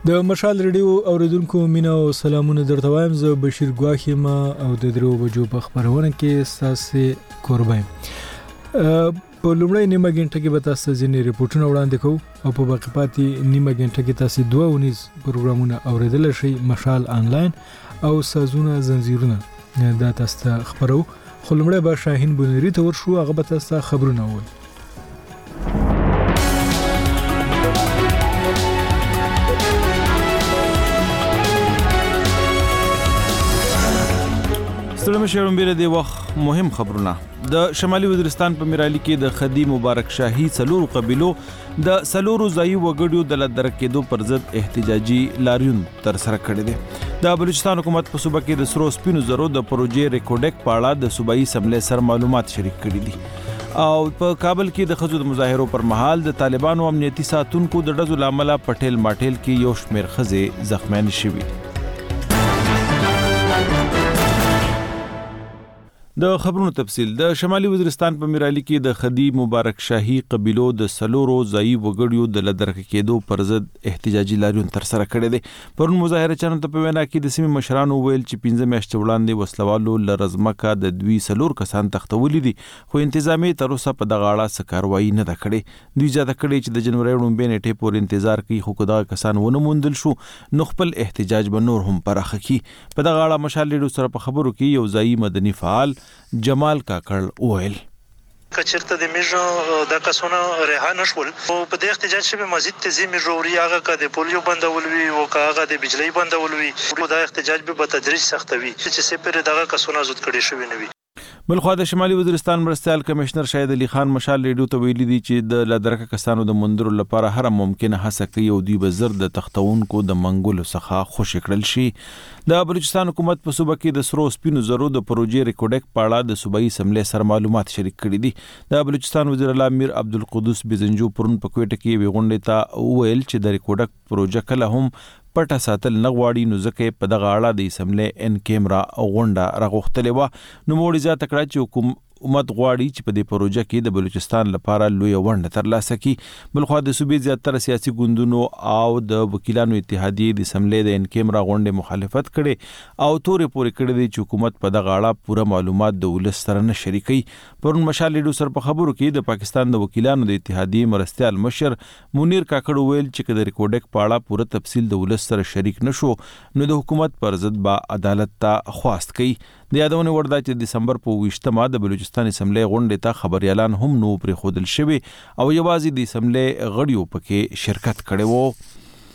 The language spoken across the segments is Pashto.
د مشال ریډیو اوریدونکو مینا او سلامونه درته وایم. زه بشیر ګواخی ما او د درو بجو په خبرونه کې ساسې قربان. په لومړی نیمه غنټه کې به تاسو ځینې ریپورتونه وړاندې کوو او په باقي پاتې نیمه غنټه کې تاسو 2 پروګرامونه اوریدل شي. مشال آنلاین او سازونه زنجیرونه دا تاسو خبرو. خو لومړی به شاهین بونری ته ورشو، هغه به تاسو خبرونه وایي. ستړي شوم بیره دی وخت مهم خبرونه. د شمالي وزیرستان په میرالي کې د خدي مبارک شاهي څلورو قبيلو د څلورو ځایي وګړو د لدرکېدو پر ضد احتجاجي لاریون تر سره کړی دی. د بلوچستان حکومت په صوبه کې د سرو سپینو زرو د پروژې ریکورډک په اړه د صوبایي اسمبلی سره معلومات شریک کړي دي او په کابل کې د ښځو د مظاهرو پر مهال د طالبانو امنیتي ساتونکو د ډزو لامل پټیل ماټیل کې یو شمېر ښځې زخمیان شوي. د خبرونو تفصیل. د شمالي وزیرستان په میرالي کې د خدي مبارک شاهي قبيلو د سلورو ځایي وګړو د لدرکه کېدو پر ضد احتجاجي لاریون تر سره کړی دی. پرون مظاهره چانو ته په وینا کې د سیمې مشرانو ویل چې 15 میاشتې وړاندې وسلوالو لرزمکه د دوی سلور کسان تختولي دي، خو انتظامی تر اوسه په دغه اړه څه کاروایي نه ده کړې. دوی زیاته کړې چې د جنوري لومبۍ نیټې پورې انتظار کوي، خو که دغه کسان ونه موندل شو نو خپل احتجاج به نور هم پراخه کړي. په دغه اړه مشال ریډیو سره په خبرو کې یو ځایي مدني فعال جمال کاکړ وویل کچرته د میژو د کسونو رها نشول او په دې احتجاج شوه مزید تزي میژوري هغه کا د پولیو بندول وی او هغه د بجلی بندول وی دا احتجاج به په تدریج سختوي چې سپر دغه کسونو زود کړي شوی نه وي. بلخوا د شمالي وزیرستان مرستیال کمشنر شاهد علي خان مشال ریډیو ته ویلي دي چې د لدرکه کسانو د مندرو لپاره هر ممکنه هڅه کوي او دوی به زر د تختونکو د منګولو څخه خوشی کړل شي. د بلوچستان حکومت په صوبه کې د سرو سپینو زرو د پروژې ریکورډک په اړه د صوبایي اسمبلی سره معلومات شریک کړي دي. د بلوچستان وزیر اعلی میر عبدالقدوس بزنجو پرون په کوټه کې ویغونډه ته ویل چې د ریکورډک پروژه کله هم پټه ساتل نه غواړي، نو ځکه په دغه اړه د اسمبلی ان کیمرا غونډه راغوښتلې وه. نو موږ زیاته کړه چې حکومت غواړي چې په دې پروژه کې د بلوچستان لپاره لوی ونډه ترلاسه کړي. بلخوا د صوبې زیاتره سیاسي ګوندونو او د وکیلانو اتحادیې د اسمبلی د ان کیمرا غونډې مخالفت کړي او تورې پورې کړي دي چې حکومت په دغه اړه پوره معلومات د ولس سره نه شریکي. پرون مشال ریډیو سره په خبرو کې د پاکستان د وکیلانو د اتحادیې مرستیال مشر منیر کاکړ ویل چې د ریکورډک په اړه پوره تفصیل د ولس سره شریک نشو نو د حکومت پر ضد با عدالت ته خواست کوي. د یادونه وردا چې دسمبر په 28 د بلوچستان اسمبلی غونډې ته خبريالان هم نو پرې خودل شوی او یوازې د اسمبلی غړیو پکې شرکت کړي وو.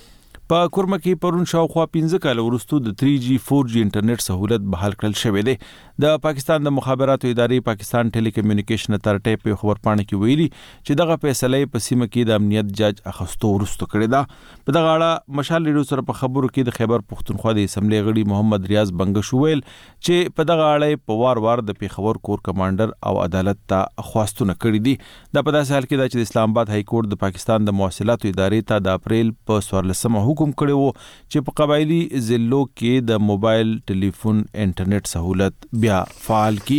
په کورمه کې پرون شاوخوا 15 کال وروسته د 3G 4G انټرنیټ سہولت بحال کړل شوې ده. د پاکستان د مخابراتو ادارې پاکستان ټیلی کمیونیکیشن اتارټي په خبرپاڼه کې ویلي چې دغه فیصله په سیمه کې د امنیت جاج اخستو وروسته کړې ده. په دغه اړه مشال ریډیو سره په خبرو کې د خیبر پښتونخوا د اسمبلی غړي محمد ریاض بنگش ویل چې په دغه اړه په وار د پیښور کور کمانډر او عدالت ته خواستونه کړې دي. د په داسې حال کې د اسلام آباد های کورټ د پاکستان د مواصلاتو ادارې ته د اپریل په 14 حکم کړی وو چې په قبایلی ضلعو کې د موبایل ټلیفون انټرنیټ سہولت بیا فعال کی.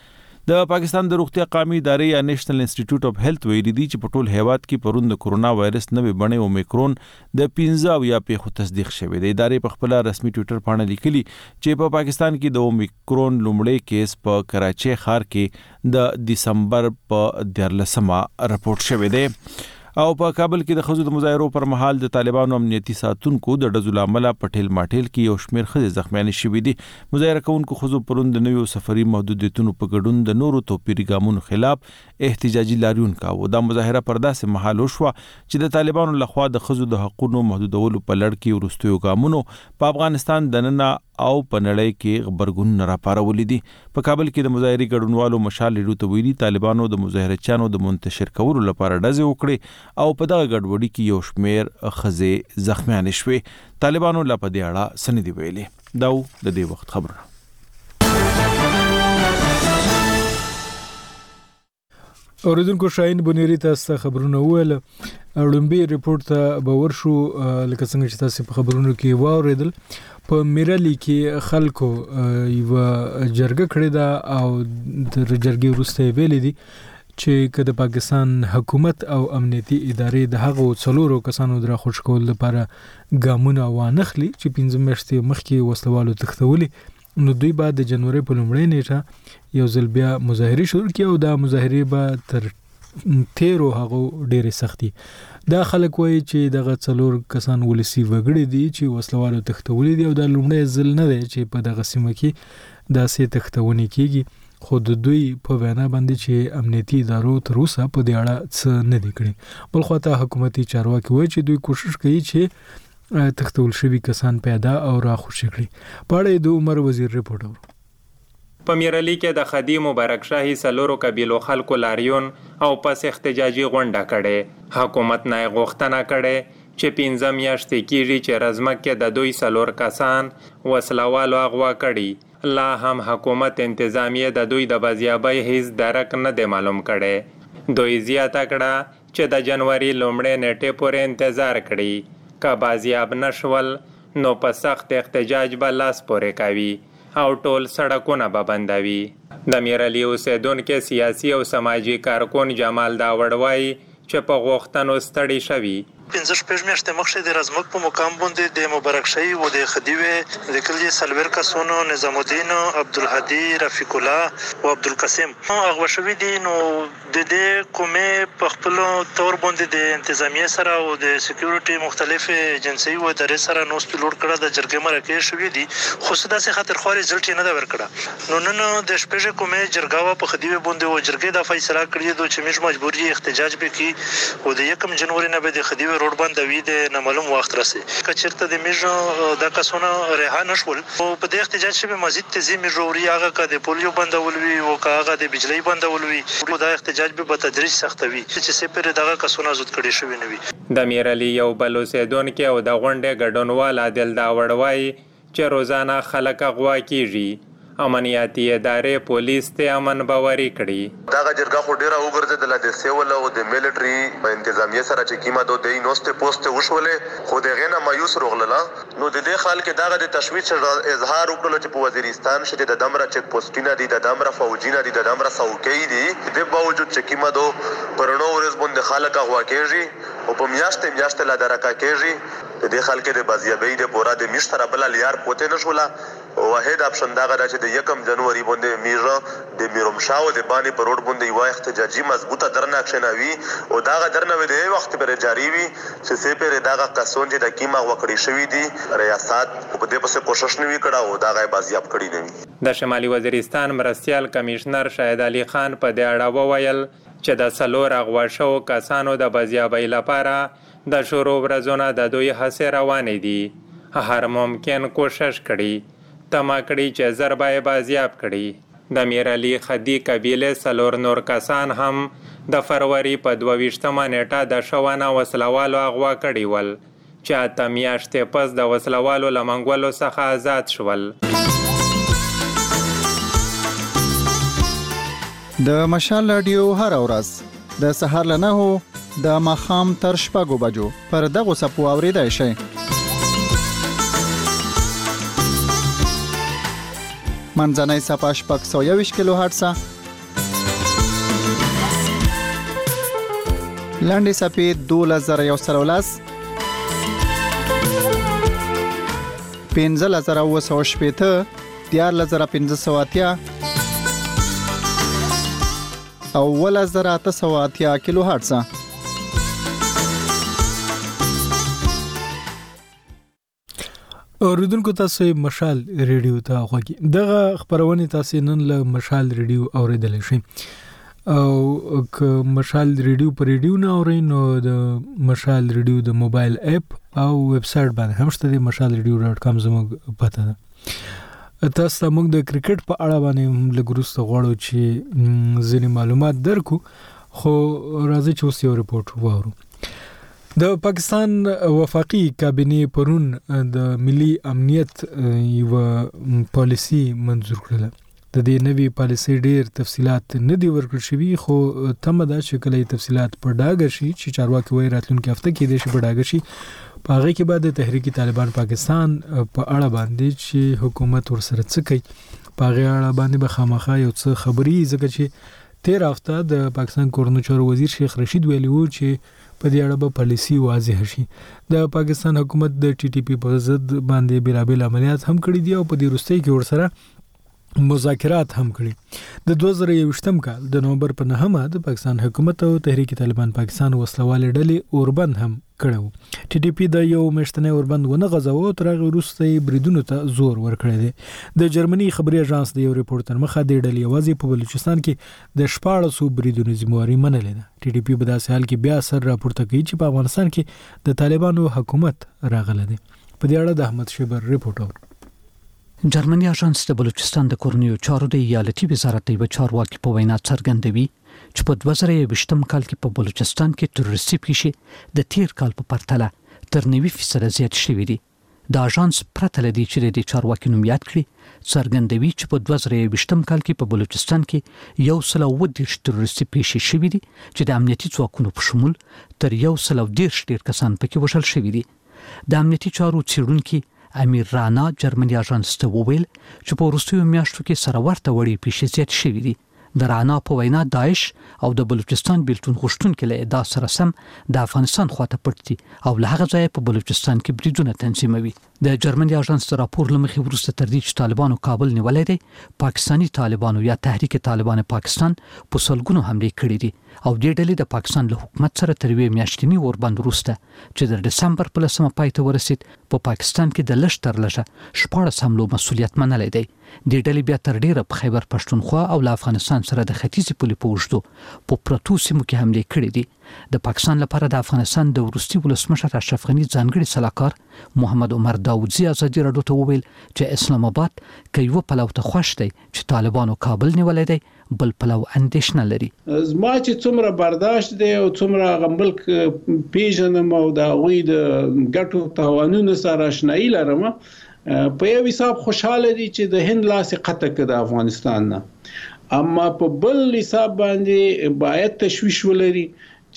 د پاکستان د روغتیا قومي ادارې یا نېشنل انسټیټیوټ اف هیلث ویلي دي چې په ټول هیواد کې پرون د کورونا وایرس نوې بڼه اومیکرون د 15 یا پیښو تصدیق شوی دی. ادارې په خپل رسمي ټوئیټر باندې لیکلي چې په پاکستان کې د اومیکرون لومړی کیس په کراچي ښار کې د دسمبر په 14 راپورټ شوی دی. او په کابل کې د ښځو د مظاهرو پر مهال د طالبانو امنیتي ساتونکو د ډزو لامل پټیل ماټیل کې یو شمېر ښځې زخمیان شوي دي. مظاهره کوونکو ښځو پرون د نویو سفري محدودیتونو په ګډون د نورو توپیري ګامونو خلاف احتجاجي لاریون کاوه. دا مظاهره پر داسې مهال وشوه چې د طالبانو لخوا د ښځو د حقوقو محدودولو په لړ کې وروستیو ګامونو په افغانستان دننه او په نړۍ کې خبرګونونه راپارولي دي. په کابل کې د مظاهري ګډونوالو مشال ریډیو ته ویلي طالبانو د مظاهرچیانو د منتشر کولو لپاره ډزې وکړې او په دغه ګډوډي کې یو شمېر ښځې زخمیان شوې. طالبانو لا په دې اړه څه نه دي ویلي. دا د دې وخت خبرونه. اوریدونکو شاهین بونری تاسو خبرونه وویل. لومبي ریپورت ته به ورشو لکه څنګه چې تاسو په خبرونو کې واوریدل. په میرالي کې خلکو یو جرګه کړې ده او د جرګې وروسته ویلي دي چې کله پاکستان حکومت او امنیتي ادارې د هغو څلورو کسانو در خوش کول لپاره ګامونه وانخلي چې 15 میاشتې مخکې وسلوالو تختولې نو دوی بعد د جنوري په لومړۍ نیټه یو ځل بیا مظاهره شروع کړي او دا مظاهره به تر 13 هغه ډېرې سختي دا خلک وایي چې دغه څلور کسان ولسی وګړي دي چې وسلوالو تختولې دي او دا لومړی ځل نه دی چې په دغه سیمه کې داسې تختونې کیږي خو د دوی په وینا باندې چې امنیتي ادارو تر اوسه په دې اړه څه نه دي کړي بل خو ته حکومتي چارواکي وایي چې دوی کوشش کوي چې تختول شوي کسان پیدا او راخوشي کړي په اړه د عمر وزیر ریپورت اورو په میرالي کې د خدي مبارک شاهي سلورو قبیلو خلکو لاریون او پس احتجاجي غونډه کړي حکومت نه غوښتنه کړي چې 15 میاشتې کېږي چې رزمکه د دوی سلور کسان وسلوالو اغوا کړي لا هم حکومت انتظامیه د دوی د بازیابۍ هیڅ درک نه دی معلوم کړي دوی زیاته کړه چې د جنوري لومړۍ نیټې پورې انتظار کړي که بازیاب نشول نو په سخت احتجاج به لاس پورې کوي او ټول سړکونه به بندوي د میرالي اوسیدونکو سیاسي او سماجی کارکون جمال داوړ وایي چې په غوښتنو ستړي شوي 15 میاشتې مخکې د رزمک په مقام باندې د مبارک شاهي و د خدیوي د کلی سلور کسونو نظام الدین عبدالهادي رفیق الله او عبدالقاسم هغه شوی دي نو د دې کومه په خپل تور باندې د انتظامیه سره او د سکیورټي مختلف ایجنسی و د سره نو سپیلوډ کړه د جرګې مرکه شوی دي خو څه داسې خاطر خو رزلټ نه دا ورکړه نو نن د شپږ کومه جرګاوه په خدیوي باندې و جرګې د فیصله کړی دوی چې موږ مجبوري احتجاج وکړي او د 1 جنوري نه به د خدیوي روډ باندې د نامعلوم وخت راسي کچرته د میژو د کسونه رها نشول او په دې احتجاج شوی مزید تنظیم جوړي هغه کا د پولیو بندول وی او هغه د بجلی بندول وی دا احتجاج به تدریج سختوي چې سپر دغه کسونه زود کړي شوی نه وي د میرالي یو بلوسیدونکو او د غونډې ګډونوال عادل داوړ وایي چې روزانه خلک اغوا کیږي امنیتي ادارې پولیس ته امن باوري کړي دا جرګه خو ډیره وګرځیدل د سیول او د ملټري په انتظامیه سره چې کیما دوه د نوسته پوسټ وشولې خو دغه نه مایوس روغله نو د دې خال کې دا د تشویش اظهار وکړل چې په وزیرستان شته د دمره چک پوسټینه دي د دمره فوجینه دي د دمره څوکۍ دي د باوجود چې کیما دو پرونو ورځ باندې خلک اغوا کیږي او په میاشتې لا درکا کیږي د دې خلک د بازیابۍ د پورا د مشتره بل لیار پوتې نشوله واحد اپشن دا غواړي چې د 1 جنوري باندې میرا د میرومشاو د باندې په روډ باندې یو احتجاجي مضبوطه درنه اکشنوي او دا درنه د وخت پر جاری وي چې سه پر دا کسون چې د کیما وکړي شوی دي ریاست په دې پسې کوشش نه وکړه او دا غي بازیاب کړی نه د شمالي وزیرستان مرستيال کمشنر شاهد علي خان په دې اړه وویل چې د سلور اغوا شو کسانو د بازیابۍ لپاره د شروع ورځونه د دوی هڅې روانې دي هر ممکن کوشش کړي تما کړي چې ضربه بازیاب کړي د میرالي خدي قبیله سلور نور کسان هم د فروری په 22مه نیټه د شوانه وسلوالو اغوا کړي ول چې اته میاشتې پس د وسلوالو لمنګولو څخه آزاد شول د مشال رادیو هر ورځ د سهار له 9 د ماخام تر 6 بجو پر دغه سپو اوریدای شي منځنۍ صفحه 621 کیلو هرتز لاندې صفحه 2113 15980 14580 او 1880 کیلو هرتز اوریدونکو تاسو مشال ریډیو ته غوږی دغه خبرونه تاسو نن له مشال ریډیو اوریدل شي او که مشال ریډیو پر ریډیو نه اورئ نو د مشال ریډیو د موبایل اپ او ویب سټ باندې هم شته د mashalradio.com زموږ پته ده تاسو موږ د کرکټ په اړه باندې لګروسته غواړو چې ځینې معلومات درکو خو راځي چې اوس یو ریپورت وورو د پاکستان وفاقي کابینه پرون د ملي امنیت یو پالیسی منظور کړل د دې نوې پالیسی ډېر تفصيلات نه دی ورکړل شوی خو تمه ده چې کله تفصيلات په ډاګه شي چې چارواکي وایي راتلونکي هفته کې د شي په ډاګه شي په هغه کې بعد تحریک طالبان پاکستان په اړه باندې چې حکومت ورسره څه کوي په هغه اړه باندې به خامخا یو څه خبري ځکه چې 13 هفته د پاکستان کورنو چارو وزیر شیخ رشید ویلي وو چې په دې اړه به پالیسي واضح شي. د پاکستان حکومت د ټي ټي پی په ضد باندې بیلابل عملیات هم کړي دي او په دې وروستۍ کې ورسره مذاکرات هم کړي. د 2021م کال د نومبر په 9مه د پاکستان حکومت او تحریک طالبان پاکستان وسلوال ډلې اوربند هم کړو. ټي ټي پی د یو مشتنه اوربند ونه غزاوه تر هغه وروسته بریدونو ته زور ورکړی دی. د جرمني خبري اژانس د یو ریپورت تر مخه د ډلې یوازې په بلوچستان کې د 1400 بریدونو ذمہواری منلې ده. ټي ټي پی په داسې حال کې بیا سر راپورته کوي چې په افغانستان کې د طالبانو حکومت راغله دی. په دې اړه د احمد شیبر ریپورت اور جرمني اژانس د بلوچستان د کورنیو چارو د ایالتي وزارت یو چارواکي په وینا څرګندوي چې په 2020م کال کې په بلوچستان کې تروریستي پیښې د تیر کال په پرتله تر 90% زیات شوې دي. د اژانس پرته لدی چې د چارواکي نوم یاد کړي څرګندوي چې په 2020م کال کې په بلوچستان کې 110 تروریستي پیښې شوې دي چې د امنیتي ځواکونو په شمول تر 110 ډیر کسان پکې وژل شوي دي. د امنیتي چارو څېړونکي امیر رانا جرمني اژانس ته وویل چې په وروستیو میاشتو کې سره ورته وړي پیښې زیات شوې دي. د رانا په وینا داعش او د بلوچستان بیلتون غوښتونکو له ادعا سره سم د افغانستان خواته پټ دي او له هغه ځایه په بلوچستان کې بریدونه تنظیموي. د جرمني اژانس راپور لمخې وروسته تر دې چې طالبانو کابل نیولای دی، پاکستانی طالبانو یا تحریک طالبان پاکستان په سلګونو حمله کړې دي او د ډلې د پاکستان له حکومت سره تر وی میاشتنی اوربند وروسته چې د دسمبر په 10مه پای ته ورسید په پاکستان کې د لږ تر لږه 14 حملو مسولیت منلای دی. د ډلې بیا تر ډیره په خیبر پښتونخوا او افغانستان سره د ختیځې پولې په وشتو په پروتو سیمو کې حمله کړې دي. د پاکستان لپاره د افغانستان د وروستي ولسمشر اشرف غنی ځانګړي سلاکار محمد عمر داودزی ازادي راډیو ته وویل چې اسلام آباد کوي پلو ته خوښ دی چې طالبانو کابل نیولای دی، بل پلو اندیشنه لري. زما چې څومره برداشت دی او څومره غمبلک پیژنم او د غوی د ګټو توانونو سره آشنایی لرم، په یو حساب خوشاله دي چې د هند لاسې قطع کړ د افغانستان نه، اما په بل حساب باندې باید تشویش ولري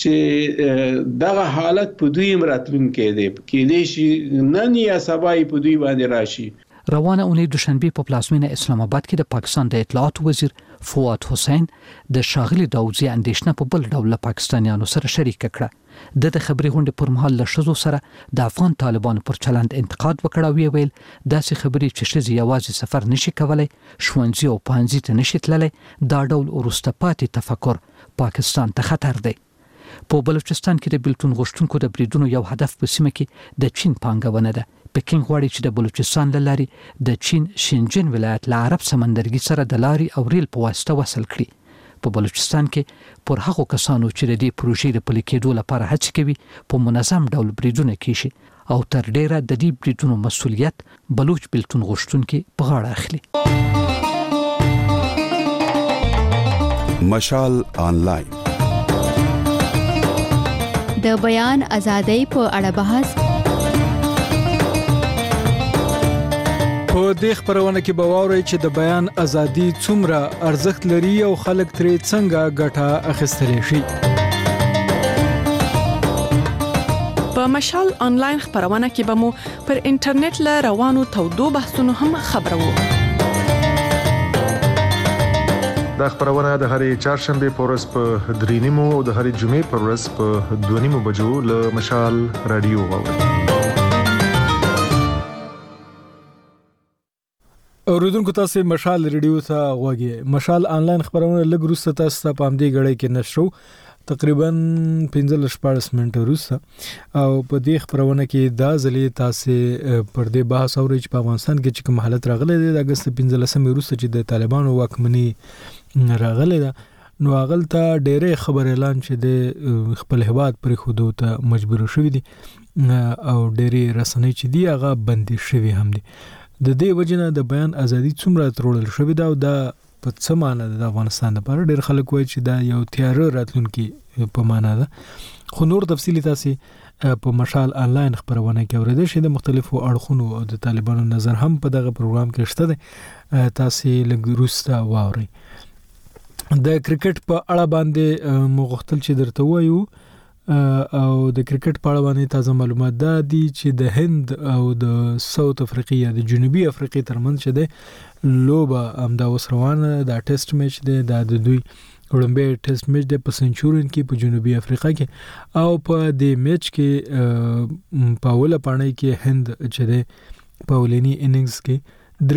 چې دغه حالت په دوی راتلونکي دی کې دي شي نن یا سبا په دوی باندې راشي. روانه اونۍ دوشنبه په پلازمینه اسلام آباد کې د پاکستان د اطلاعات وزیر فواد حسین د شاغلی داودزی اندیشنه په بل ډول پاکستانیانو سره شریک کړه. د خبري غونډې پر مهال له شذو سره د افغان طالبانو پر چلند انتقاد وکړ او ویل داسې خبري چې شذ یوازې سفر نشي کولای، شونځي او پانځي ته نشي تللی، دا ډول ورسته پاتې تفکر پاکستان ته خطر دی. په بلوچستان کې د بیلتون غوښتونکو د بریدونو یو هدف په سیمه کې د چین پانګونه ده. پکین غواړي چې د بلوچستان له لارې د چین شینجن ولایت له عرب سمندرګي سره د لاري او ریل په واسطه وصل کړي. په بلوچستان کې پر هغو کسانو چې د دې پروژې د پلي کېدو لپاره هڅه کوي په منظم ډول بریدونه کیږي او تر ډیره د دې بریدونو مسولیت بلوچ بیلتون غوښتونکو په غاړه اخلي. مشال آنلاین د بیان ازادۍ په اړه بحث. په دې خبرونه کې به واورئ چې د بیان ازادي څومره ارزښت لري او خلک ترې څنګه ګټه اخیستلی شي. په مشال آنلاین خبرونه کې به مو پر انټرنیټ له روانو تودو بحثونو هم خبرو. دا خبرونه د هرې چهارشنبه په ورځ په 3:30 او د هرې جمعې په ورځ په 2:30 بجو له مشال رادیو واورئ. اوریدونکو تاسو مشال ریډیو ته غوږی. مشال آنلاین خبرونه لږ وروسته تاسو ته په همدې غړې کې نشرو تقریبا 15-14 منټه وروسته، او په دې خبرونه کې دا ځلې تاسو پر دې بحث اورئ چې په افغانستان کې چې کوم حالت راغلی دی د اگست 15 وروسته چې د طالبانو واکمني راغلی ده، نو هغه ته ډېرې خبر اعلان چې د خپل هواد پر خودو ته مجبور شوی دي او ډېرې رسنۍ چې دی هغه بندي شوی هم دي. د دې وجنه د بیان ازادي څومره ترورل شوی دا او دا په څه معنی د افغانستان لپاره ډېر خلک وایي چې دا یو تیار راتلونکي په معنی ده. خو نور تفصیلی تاسو په مشال آنلاین خبرونه کې اوریدل شي. د مختلفو اړخونو او د طالبانو نظر هم په دغه پروګرام کې شته ده، تاسو لږ وروسته واورئ. د کرکټ په اړه باندې مغختل چې درته وایو او د کرکټ په اړه باندې تازه معلومات ده دي چې د هند او د ساوث افریقا یا د جنوبي افریقا ترمنځ چې د لوبه امدا وسروانه د ټیسټ میچ د دوی وړاندې ټیسټ میچ د سنچورین کې په جنوبي افریقا کې او په دې میچ کې په اوله پاڼه کې هند چې د پاولینی اننګز کې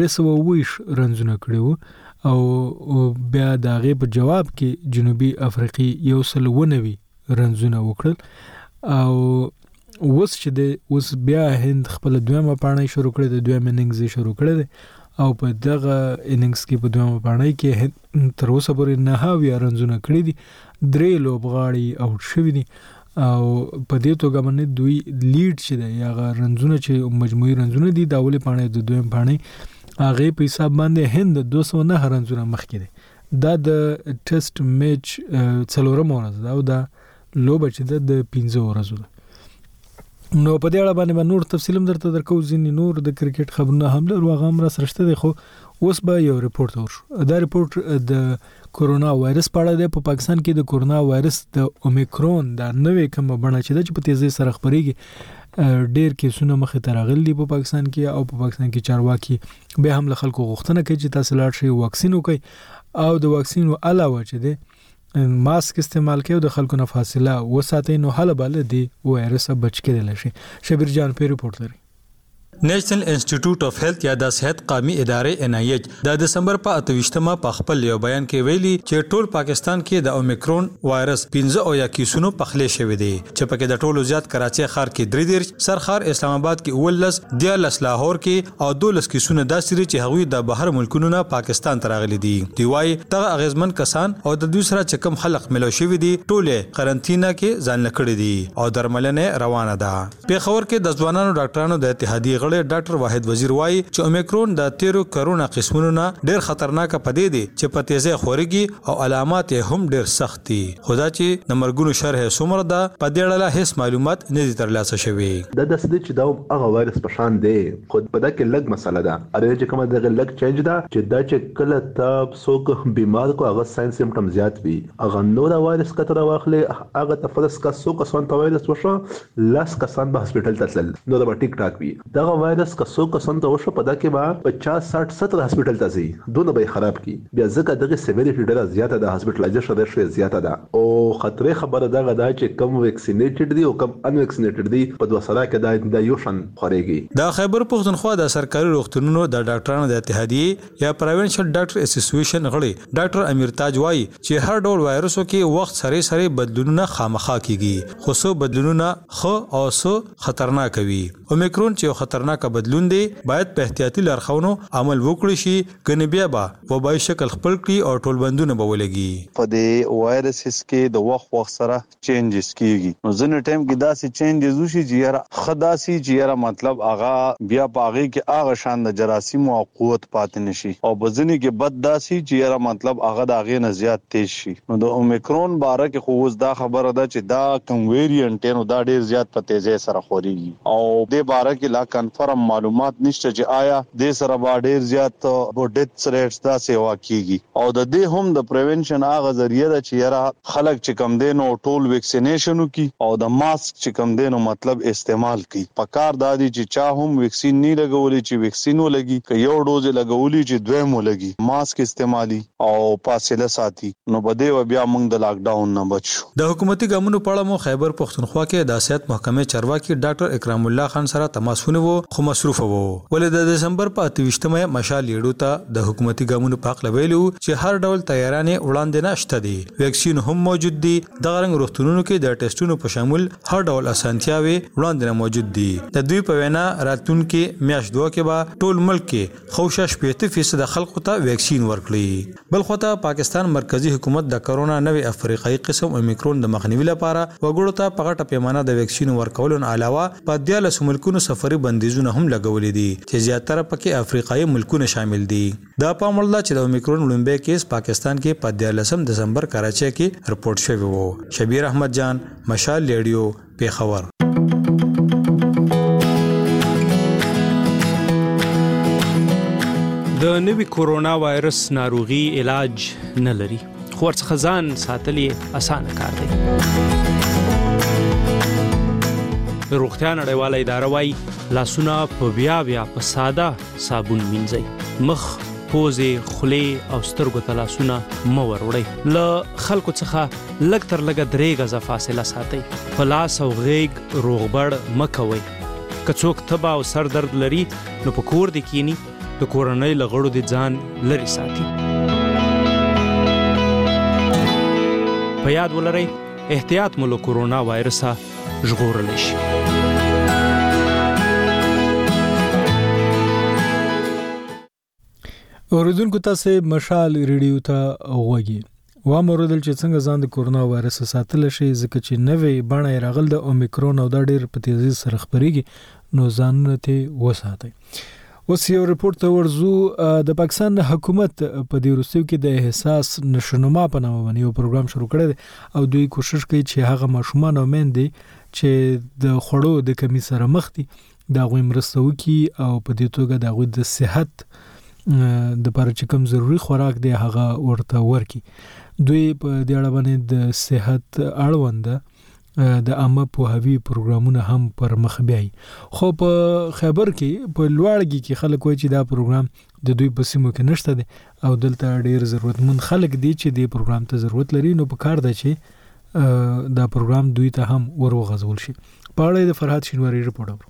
320 رنزونه کړو او بیا د هغه په جواب کې جنوبي افریقي 190 رنزونه وکړل او اوس چې د اوس بیا هند خپل دویمه پاڼه شروع کړې د دویم اننګز شروع کړې او په دغه اننګز کې په دویمه پاڼه کې تر اوسه پورې 9 رنزونه کړې دي 3 لوبغاړي او شوي دي او په دې توګه باندې دوی لیډ چې دی یا رنزونه چې مجموعي رنزونه دي د اولې پاڼې د دویم پاڼې هغه په حساب باندې هند 209 رنزونه مخکې دي دا د ټیسټ میچ څلورم ورځ دا او دا لوبه چې د 15 ورځو ده نو په دې اړه باندې نور تفصیل هم درته درکو ځینې نور د کرکټ خبرونه هم لرو هغه هم را سرشته دي خو اوس به یو ریپورت ورشو دا ریپورت د کورونا وایرس په اړه دی په پاکستان کې د کورونا وایرس د اومیکرون د نوې کومه بڼه چې د په تیزی سره خبرېږي ډېر کیسونه مخې ته راغلي په پاکستان کې او په پاکستان کې چارواکي به هم له خلکو غوښتنه کوي چې تاسو لاړ شئ واکسین وکړئ او د واکسین علاوه چې دی ماسک استعمال کوي او د خلکو نه فاصله وساتئ نو حل بل دی وایرس بچ کېدل شي شبیر جان په ریپورت لري نیشنل انسټیټیوټ اف هیلث یا د صحت قومي ادارې NIH د دسمبر په 28مه په خپل یو بیان کې ویلي چې ټول پاکستان کې د اومیکرون وایرس 15 او یا کیسونو پخلې شوې دي چې پکې د ټولو زیات کراچي ښار کې 3 سرخار اسلام آباد کې 19 لاهور کې او 12 کیسونه داسې چې هغوی د بهر ملکونو نه پاکستان ته راغلي دي دی وايي دغه اغیزمن کسان او د دوی سره چې کم خلک ملو شوي دي ټوله قرنطینه کې ځان لکړي دي او درملنه روانه ده په خبر کې د ځوانانو ډاکټرانو د اتحادیې ډاکټر واحد وزیر وایي چې اومیکرون د 13 کرونا قسمونو نه ډېر خطرناک پدې دي چې په تیزه خوريږي او علامات یې هم ډېر سخت دي خدا چې د مرګونو شرح سومره ده په دې اړه هیڅ معلومات نه دي ترلاسه شوي د داسې چې دا هغه وایرس په شان دی خو په دا کې لږ مسله ده اړ چې کومه د لږ چینج ده چې دا چې کله ته څوک بیمار کو هغه ساين سیمټم زیات وي هغه نور وایرس کتره واخلې هغه تفرس کا څوک کسان ته وایرس وشو لاس کسان به هسپټل ته تلل نو دا ټیک ټاک وي دا وایرس کسو کسان ته وشو په دا کې با 50 60 70 هسپټل ته ځي دونه به خراب کی بیا ځکه دغه سیویریټي ډیره زیاته ده هسپټلایزیشن ډیره زیاته ده او خطرې خبره ده غدا چې کم ویکسینیټډ دي او کم ان ویکسینیټډ دي په دوه سره کې دا یو شان خوريږي دا خیبر پښتونخوا د سرکاري روغتونونو د ډاکټرانو د اتحادیې یا پروینشن ډاکټر اسوسییشن غړي ډاکټر امیر تاج وایي چې هر ډول وایرسو کې وخت سره بدلونونه خامخا کیږي خو څو بدلونونه خو او څو خطرناک وي اومیکرون چې خطرناک بدلون دی باید په احتیاطي لارښوونو عمل وکړي شي کنه بیا به وبای شکل خپل کړي او ټول بندونه به ولګي په دې وایرسز کې د وخت سره چینجز کیږي نو ځینې ټایم کې داسې چینجز وشي چې یاره خداسي چې یاره مطلب هغه بیا پاغي کې هغه شان د جراثیم او قوت پاتې نشي او بځنی کې بد داسي چې یاره مطلب هغه د هغه نه زیات تیز شي نو د اومیکرون باره کې خو اوس دا خبره ده چې دا کوم ویریانټ نو دا ډیر زیات په تیزی سره خوريږي او د باره کې لا کنفرم معلومات نشته چې آیا د سره با ډیر زیات ډیث ریټس دا سیوا کیږي او د دې هم د پریونشن هغه ذریعہ ده چې یاره خلک چې کم دینو ټول ویکسینیشن کی او د ماسک چې کم دینو مطلب استعمال کی پکار دادی چې چا هم ویکسین نه لګولې چې ویکسین ولګي که یو ډوز لګولې چې دویم ولګي ماسک استعمالي او فاصله ساتي نو بده بیا موږ د لاک ډاون نه بچو د حکومتي ګامونو په اړه مو خیبر پښتونخوا کې د صحت محکمې چارواکي ډاکټر اکرام الله خان سره تماسونه وو خو مصروف وو ولې د دسمبر په 28مه مشال لیډو ته د حکومتي ګامونو په اړه ویلو چې هر ډول تیارانه وړاندې نشته دي ویکسین هم موجود دي د غرنګ روغتونونو کې د ټیسټونو په شامل هر ډول اسانتیاوي وړاندې موجود دي د دوی په وینا راتلونکي میاشت دوه کې به ټول ملک کې خوشا 80% خلکو ته ویکسین ورکړي بل خو ته پاکستان مرکزی حکومت د کرونا نوې افریقایي قسم اومیکرون د مخنیوي لپاره وګړو ته په غټه پیمانه د ویکسین ورکولو علاوه په 14 ملکونو سفري بندیزونه هم لګولې دي چې زیاتره پکې افریقایي ملکونه شامل دي دا په عمل چې د اومیکرون لومبه کیس پاکستان کې په 14 دسمبر کراچۍ کې رپورټ شوی وو شبیر احمد جان مشال ریډیو پیښور د نوي کورونا وایرس ناروغي علاج نه لري خو ورڅخه ځان ساتلې اسانه کار دی روغتیا نړیواله اداره وايي لاسونه په بیا په ساده صابون مینځئ مخ پوزې خولې او سترګو ته لاسونه مه وروړئ. له خلکو څخه لږ تر لږه 3 غزه فاصله ساتئ. په لاس او غیږ روغبړ مه کوئ. که څوک تبه او سر درد لري نو په کور دې کینی، د کورنۍ له غړو دې ځان لرې ساتي. په یاد ولرئ احتیاط مو له کورونا وایرسه ژغورلی شي. اوریدونکو تاسو مشال ریډیو ته غوږی و موردل چې څنګه ځان د کورونا وایرس ساتل شي، ځکه چې نوې بڼه راغل د اومیکرون او د ډېر په تیزی سره خپرېږي، نو ځانونه ته وساتئ. اوس یو رپورت ته ورځو. د پاکستان حکومت په دې وروستیو کې د احساس نشونما په نامه باندې یو پروګرام شروع کړی دی او دوی کوشش کوي چې هغه ماشومان او میندې چې د خوړو د کمی سره مخ دي د هغوی مرسته وکړي او په دې توګه د هغوی د صحت د لپاره چې کوم ضروري خوراک دی هغه ورته ورکړي. دوی په دې اړه باندې د صحت اړوند د عامه پوهاوي پروګرامونه هم پر مخ بیاي. خو په خیبر کې په لوړګي کې خلک وایي چې دا پروګرام د دوی په سیمو کې نشته دی او دلته ډیر ضرورتمند خلک دي چې دې پروګرام ته ضرورت لري، نو په کار ده چې دا پروګرام دوی ته هم ورغځول شي. په اړه د فرحات شینواری رپورټ.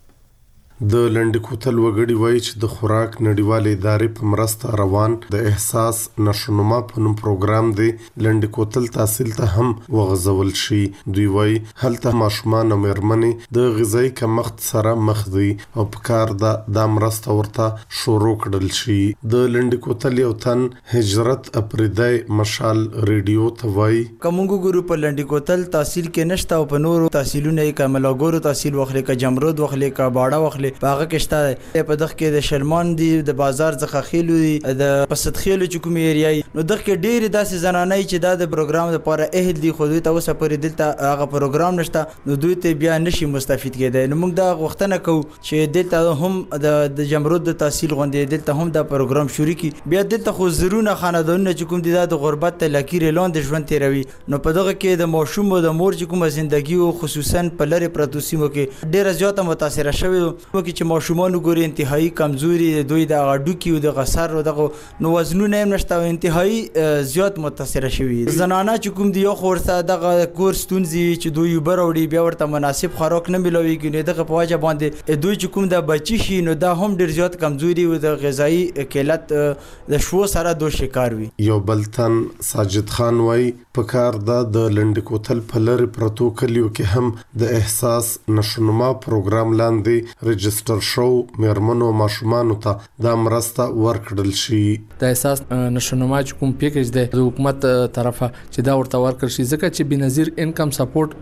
د لنډکوتل وګړي وایي چې د خوراک نړیوالې ادارې په مرسته روان د احساس نشونما په نوم پروګرام دی لنډکوتل تحصیل ته هم وغځول شي. دوی وایي هلته ماشومان او مېرمنې د غذایي کمښت سره مخ دي او په کار ده دا مرسته ورته شروع کړل شي. د لنډکوتل یو تن هجرت اپریدی مشال ریډیو ته وایي کومګو ګورو په لنډکوتل تحصیل کې نشته او په نورو تحصیلونه یې کملاګورو تحصیل وخلې کا جمرود وخلې کا باړه وخلې باغه کېشته په دغه کې د شلمان دی د بازار څخه خېلو دی د پسد خېلو چې کوم ایریای نو دغه کې ډېر داسې زنانای چې دا د پروګرام لپاره اهل دي خو دوی ته اوسه پرې دلته هغه پروګرام نشته نو دوی ته بیا نشي مستفید کېدای. نو موږ دا غوښتنه کوو چې دلته هم د جمرود د تحصیل غونډې دلته هم دا پروګرام شروع کی. بیا دلته خو زرونه خاندانونه چې کوم دي د غربت ته لکیر لاندې ژوند تیروي نو په دغه کې د ماشوم او د مور چې کومه ژوندۍ او خصوصا په لری پرتو سیمو کې ډېر زیاته متاثر شوی کې چې ماشومان ګوري انتهایی کمزوري دوی د اډو کې او د غسر او دغه نو وزنونه هم نشته او انتهایی زیات متاثر شوی. زنانه چې کوم دی یو خورسه دغه کورس تونزي چې دوی وبروړي بیا ورته مناسب خوراک نه ملويږي نو دغه په وجه باندې دوی چې کوم د بچی شي نو دا هم ډیر زیات کمزوري او د غذایی قلت د شو سره دوه شکار وي. یو بلتن ساجد خان وای په کار د لنډکوتل په لری پروتو کلیو کې هم د احساس نشونما پروګرام لاندې رجستر شو مېرمنو ماشومانو ته دا مرسته ورکړل شي. د احساس نشونما چې کوم پیکیج دی د حکومت طرفه چې دا ورته ورکړل شي ځکه چې بنظیر انکم سپورټ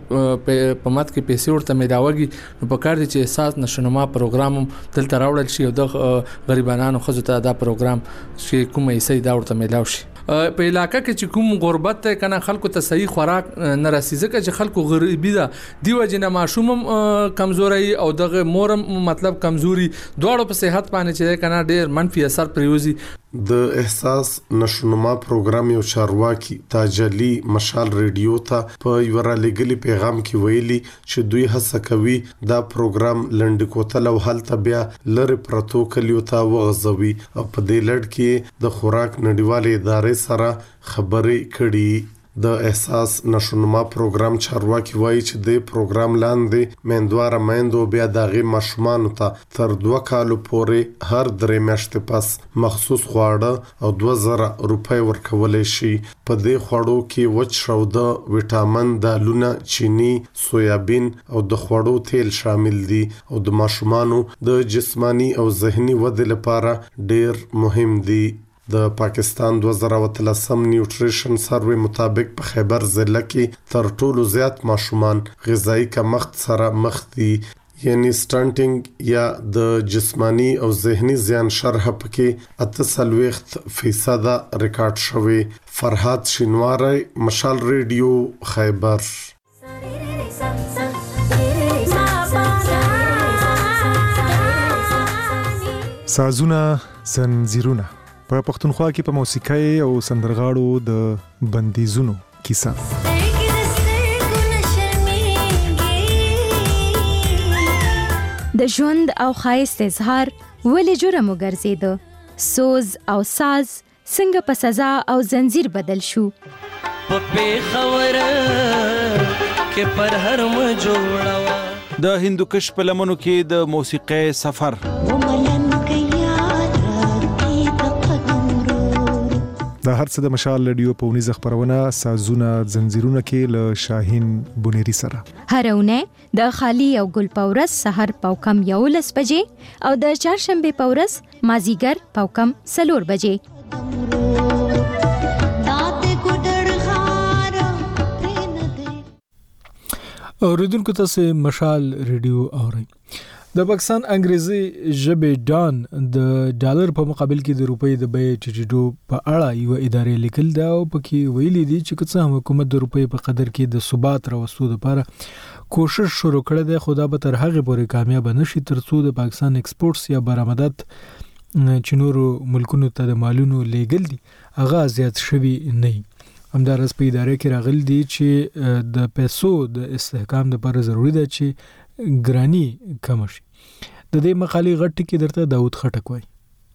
په مات کې پیسې ورته ملاويږي نو په کار دي چې احساس نشونما پروګرام دلته راوړل شي او د غریبانو خزو ته دا پروګرام چې کومه یې دا ورته ملاوي شي. په علاقې کې چې کوم غربت ته کنه خلکو ته صحیح خوراک نه رسیږي چې خلکو غریبي ده دی وجنه ماشوم کمزوري او دغه مورم مطلب کمزوري دواړو په صحت باندې چې کنه ډېر منفي اثر پریوزي. د احساس نشونما پروګرام یو چارواکي تاجلی مشال ریډیو ته په یو رالېګلي پیغام کې ویلي چې دوی هڅه کوي دا پروګرام لنډکوتل او هلته بیا لری پرتو کلیو ته وغځوي او په دې لړ کې د خوراک نړیوالې ادارې سره خبرې کړي. د احساس نشونما پروګرام چارواکي وایي چې د پروګرام لاندې میندواره میندو بیا دغه ماشومان ته تر 2 کالو پورې هر 3 میاشتې پس مخصوص خواړه او 2000 روپۍ ورکولای شي. په دې خوړو کې وچ شوده وټامین دالونه چینی سویابین او د خوړو تیل شامل دي او د ماشومانو د جسمانی او ذهني ودې لپاره ډیر مهم دي. د پاکستان 2013 نیوټریشن سروې مطابق په خیبر ضلع کې تر ټولو زیات ماشومان غذایی کمښت سره مخ دي یعنی سټانټینګ یا د جسمانی او ذهني زیان شرح پکې 38% ریکارډ شوی. فرحات شینواری مشال ریډیو خیبر. سازونه زنجیرونه په پښتونخوا کې په موسیقۍ او سندرغاړو د بندیزونو کیسه. د ژوند او ښایست اظهار ولې جرم وګرځیدو سوز او ساز څنګه په سزا او زنجیر بدل شو. په خبره کې پر هر م جوړوا د هندوکش په لمنو کې د موسیقي سفر دا هر څه د مشال رادیو په ونیزه خبرونه سازونه زنجیرونه کې له شاهین بونيري سره هرونه د خالی او ګل پورس سحر پاوکم 11 بجې او د چهارشنبه پورس مازیګر پاوکم 4 بجې. اوریدونکو تاسو مشال رادیو اورئ. د پاکستان انګریزي ژبې ډان د ډالر په مقابل کې د روپۍ د بیې ټیټېدو په اړه یو ادارې لیکل دا او پکې ویلي دي چې که څه حکومت د روپۍ په قدر کې د ثبات راوستو لپاره کوشش شروع کړی دی، خو دا به تر هغه پورې کامیاب نشي ترڅو د پاکستان ایکسپورټس یا برآمدات چې نورو ملکونو ته د مالونو لیږل دي هغه زیات شوي نه وي. همدارس په ادارې کې راغلي دي چې د پیسو د استحکام لپاره ضروري ده چې ګرانی کم شي. د دې مقالې غټ ټکی درته داود خټک وایي.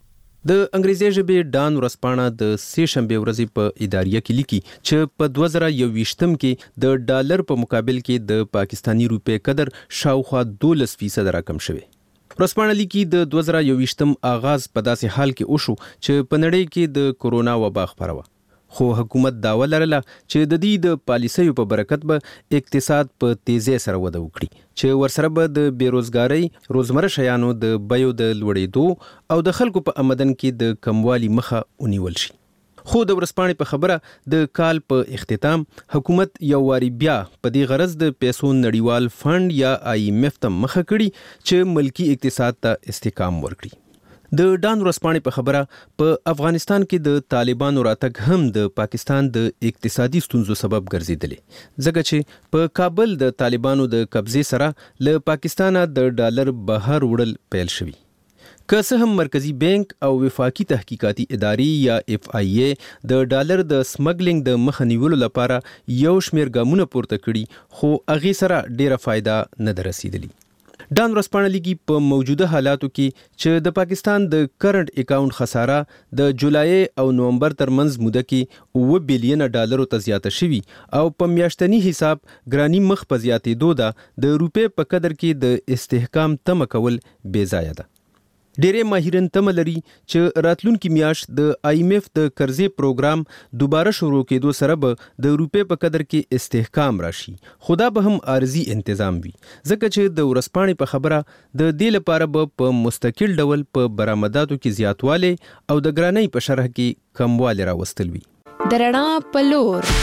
د انګریزي ژبې ډان ورځپاڼه د سې شنبه ورځې په اداریه کې لیکي چې په 2021م کې د ډالر په مقابل کې د پاکستانی روپې قدر شاوخوا 12% راکم شوی. ورځپاڼه لیکي د 2021م آغاز په داسې حال کې وشو چې په نړۍ کې د کورونا وبا خپره وه، خو حکومت داوا لرله چې د دې د پالیسیو په برکت به اقتصاد په تیزی سره وده وکړي چې ورسره به د بیروزګاری، روزمره شیانو د بیو د لوړېدو او د خلکو په آمدن کې د کموالي مخه ونیول شي. خو د ورځپاڼې په خبره د کال په اختتام حکومت یو واری بیا په دې غرض د پیسو نړیوال فند یا IMF ته مخه کړي چې ملکی اقتصاد ته استحکام ورکړي. د ډان ورځپاڼې په خبره په افغانستان کې د طالبانو راتګ هم د پاکستان د اقتصادي ستونزو سبب ګرځیدلی، ځکه چې په کابل د طالبانو د قبضې سره له پاکستانه د ډالر بهر وړل پیل شوي. که څه هم مرکزی بانک او وفاقي تحقیقاتي ادارې یا FIA د ډالر د سمګلینګ د مخه نیولو لپاره یو شمیر ګامونه پورته کړي، خو هغه سره ډیره فایده نه درسیدلی. ډان ورځپاڼه لیکي په موجوده حالاتو کې چې د پاکستان د کرنٹ اکاونټ خساره د جولای او نومبر ترمنځ موده کې 9 بلین ډالرو ته زیاته شوي او په میاشتنی حساب ګرانی مخ په زیاتېدو ده د روپې په قدر کې د استحکام تمه کول بې ځایه ده. ډېرې ماهرین تمه لري چې راتلونکي میاشت د IMF د قرضې پروګرام دوباره شروع کېدو سره به د روپې په قدر کې استحکام راشي، خو دا به هم عارضي انتظام وي، ځکه چې د ورځپاڼې په خبره د دې لپاره به په مستقل ډول په برآمداتو کې زیاتوالی او د ګرانۍ په شرح کې کموالی راوستل وي. د رڼا په لور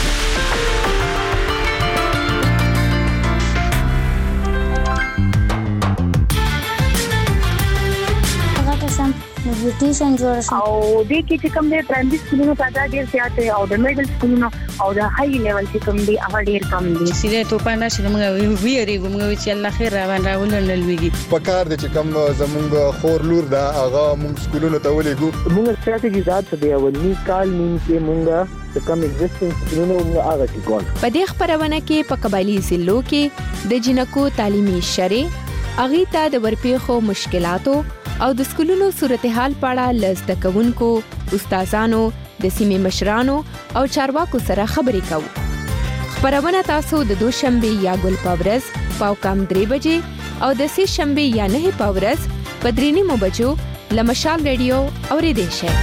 نیوټریشن جوړ شي او د کې چې کوم د پرایمري سکولونو تعداد ډیر زیات دی او د میډل سکولونو او د های لیول چې کوم دی هغه ډیر کم دي. سیده ته پانا چې موږ ویریږو موږ چې الله خیر راوړي ولولويږي په کار دي چې کوم زمونږ خور لور دا هغه موږ سکولونو ته ولېګو. موږ ستراتیژي ذات دی اولنی کال نیم کې موږ د کوم ایگزیسټنس سکولونو موږ هغه کې ګول. په دې خبرونه کې په قبایلی ضلعو کې د جنکو تعلیمي شرې اغي ته د ورپېخو مشکلاتو او د سکولونو صورتحال پاړه لزده کوونکو، استادانو، د سیمې مشرانو او چارواکو سره خبرې کوو. خبرونه تاسو د دوشنبه یا ګل پاورز پاوکم 3 بجې او د سه شنبه یا 9 پاورز په 3 بجو لمشال رادیو اوریدئ شئ.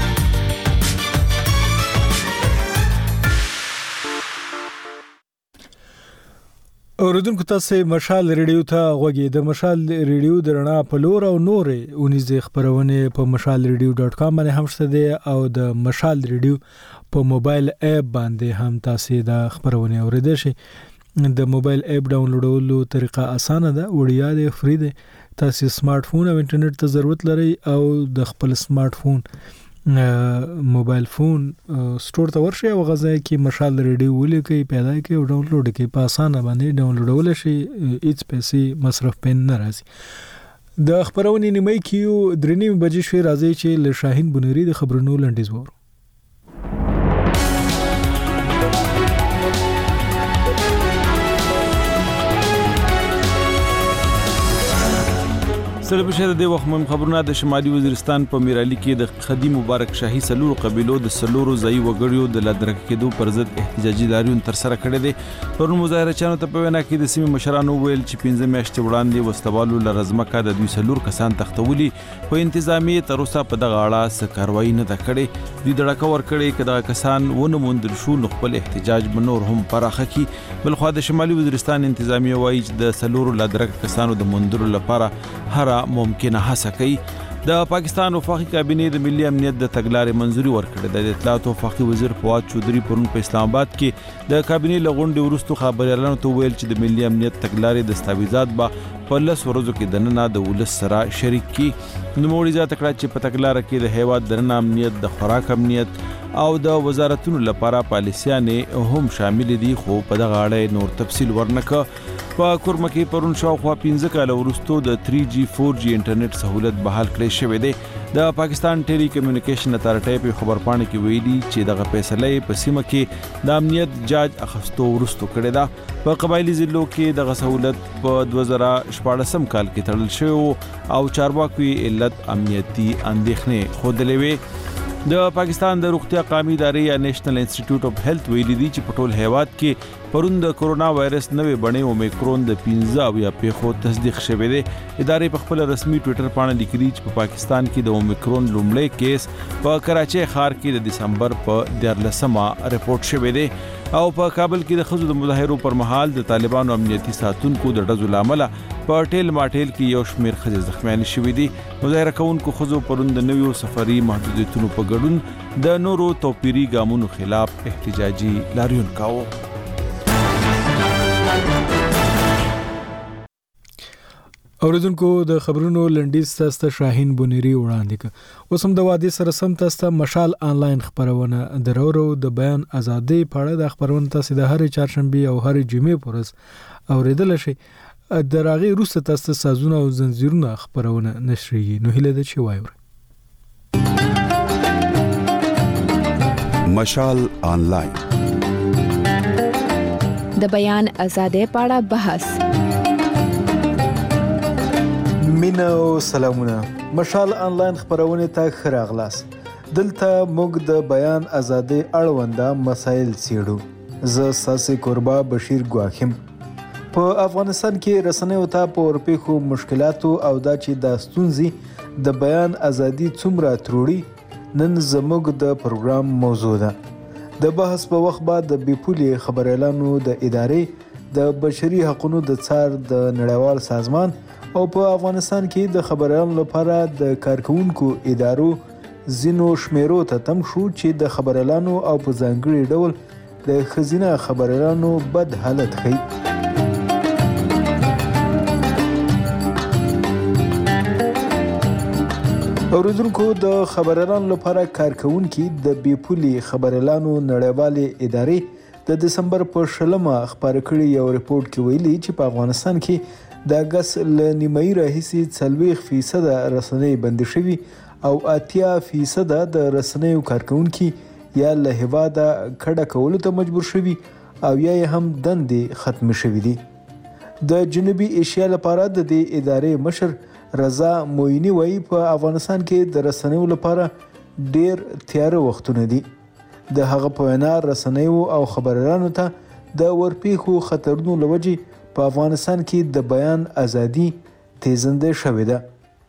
اوریدونکو تاسو مشال رادیو ته غوږی. د مشال رادیو د رڼا په لور او نورې اونیزه خبرونه په mashalradio.com باندې هم شته دي او د مشال رادیو په موبایل اپ باندې هم تاسو د خبرونه اوریدئ شئ. د موبایل اپ ډاونلوډولو طریقه اسانه ده، وړیا ده، فری ده. تاسو سمارټ فون او انټرنیټ ته ضرورت لرئ او د خپل سمارټ فون موبایل فون سٹور ته ورشئ او غځای کې مشال رادیو ولیکئ، پیدا کړئ او ډاونلوډ کړئ. په اسانه باندې ډاونلوډول شي، هیڅ پیسې مصرف پین نه راځي. د خبرونه نیمه کې 3 بجې شوي، راځي چې له شاهین بونيري د خبرونو لنډیز وورو. سره په شته د وخت مهم خبرونه د شمالي وزیرستان په میرالي کې د خدی مبارک شاهي سلور قبيلو د سلورو ځای وګړیو د لادرک کېدو پر ضد احتجاجي لاریون تر سره کړی دي. پرون مظاهره چانو ته په وینا کې د سیمې مشرانو ویل چې 15 میاشتې وړاندې وسلوالو لرزمکه د دوی سلور کسان تختولي په انتظامی تر اوسه په دغه اړه څه کاروایی نه ده کړې. دوی دړکه ور کړې کدا کسان ونه موندل شو نو خپل احتجاج بنور هم پراخه کی. بلخو د شمالي وزیرستان انتظامی وایي چې د سلورو لادرک کسانو د موندلو لپاره هر ممکنه هڅه کوي. د پاکستان وفاقي کابینه د ملي امنیت د تګلارې منځوري ورکړه. د اطلاعات او وفاقي وزیر فواد چودري پرون په اسلام آباد کې د کابینه لغونډې وروسته خبريالانو ته ویل چې د ملي امنیت تګلارې دستاویزات به په 10 ورځو کې د نن د ولس سره شریک کی. نوموړي ځا تکړه چې په تګلارې کې د هیواد د نن امنیت د خوراک امنیت او د وزارتونو لپاره پالیسیانې هم شامل دي خو په دغه اړه نور تفصیل ورنکه. په کورمه کې پرون شاوخوا 15 کال وروسته د 3G 4G انټرنیټ سہولت بحال کړی شوی دی. د پاکستان ټیلی کمیونیکیشن اتارټي په خبرپاڼه کې ویلي چې دغه فیصله په سیمه کې د امنیت جاج اخستو وروسته کړی دا. په قبایلی ضلعو کې دغه سہولت په 2014 کال کې تړل شوی او چارواکي علت امنیتي اندېښنې خوده وی. د پاکستان د روغتیا قومي ادارې یا نېشنل انسټیټیوټ اف هیلث ویلي دي چې په ټول هیواد کې پرون د کورونا وایرس نوې بڼې اومیکرون د 15 یا پیښو تصدیق شوی دی. ادارې په خپل رسمي ټوئیټر باندې لیکلي چې په پاکستان کې د اومیکرون لومړی کیس په کراچۍ ښار کې د دسمبر په 14مه رپورټ شوی دی او په کابل کې د خزو د مظاهرو پر مهال د طالبانو امنیتي ساتونکو د ډزو لامل په ټیل ماټیل کې یو شمیر خزې زخمیان شوي دي. مظاهره کوونکو خزو پرون د نویو سفري محدودیتونو په ګډون د نورو توپیري ګامونو خلاف احتجاجي لاریون کاوه. اوریدونکو د خبرونو لنډیز تاسو ته شاهین بونيري وړاندې ک. اوس هم د وادي سره سم تاسو ته مشال آنلاین خبرونه درورو د بیان ازادي په اړه د خبرونه تاسو د هر چهارشنبه او هر جمعې پورز اوریدل شي. دراغي روسته تاسو سازونه او زنجیرونه خبرونه نشريږي. نو هله د چي وایو مشال آنلاین د بیان ازادي په اړه بحث. مینا او سلامونه. مشال آنلاین خبرونه ته خراغلاس. دلته موږ د بیان ازادي اړونده مسایل څیړو. زه ساسي قربا بشیر ګواخم. په افغانستان کې رسنیو ته په ورپېخو مشکلاتو او دا چې د ستونزې د بیان ازادي څومره تروړي نن زموږ د پروګرام موضوع ده. د بحث په وخت بعد د بیپولي خبريالانو د ادارې د بشري حقوقو د څار د نړیوال سازمان او په افغانستان کې د خبريالانو لپاره د کارکونکو ادارو زینو شمیرو ته تم شو چې د خبريالانو او په ځانګړي ډول د خزینه خبريالانو بد حالت ښيي. اوریدونکو د خبريالانو لپاره کارکونکو د بیپولي خبريالانو نړیوالې ادارې د دسمبر په 16مه خبر کړی یو ریپورت کې ویلي چې په افغانستان کې د اگست ل نیمایي راهیسې 40% رسنۍ بند شوي او 80% د رسنیو کارکونکو یا له هیواده کډه کولو ته مجبور شوي او یا هم دندې ختم شوي دي. د جنوبي ایشیا لپاره د دې ادارې مشر رضا موینی وایي په افغانستان کې د رسنیو لپاره ډیر تیاره وختونه دي. د هغه په وینا رسنیو او خبريالانو ته د ورپېخو خطرونو لوجې په افغانستان کې د بیان ازادي تیزنده شوې ده.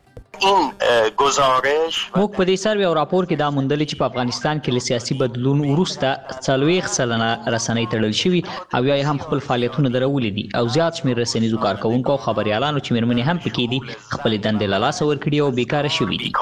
موږ په دې سروې او راپور کې دا موندل چې په افغانستان کې له سیاسي بدلون وروسته 40% رسنۍ تړل شوي او یا هم خپل فعالیتونه درولې دي او زیات شمېر رسنیزو کارکونکو او خبريالانو چې مېرمنې هم پکې دي خپل دندې له لاسه ورکړي او بیکاره شوي دي.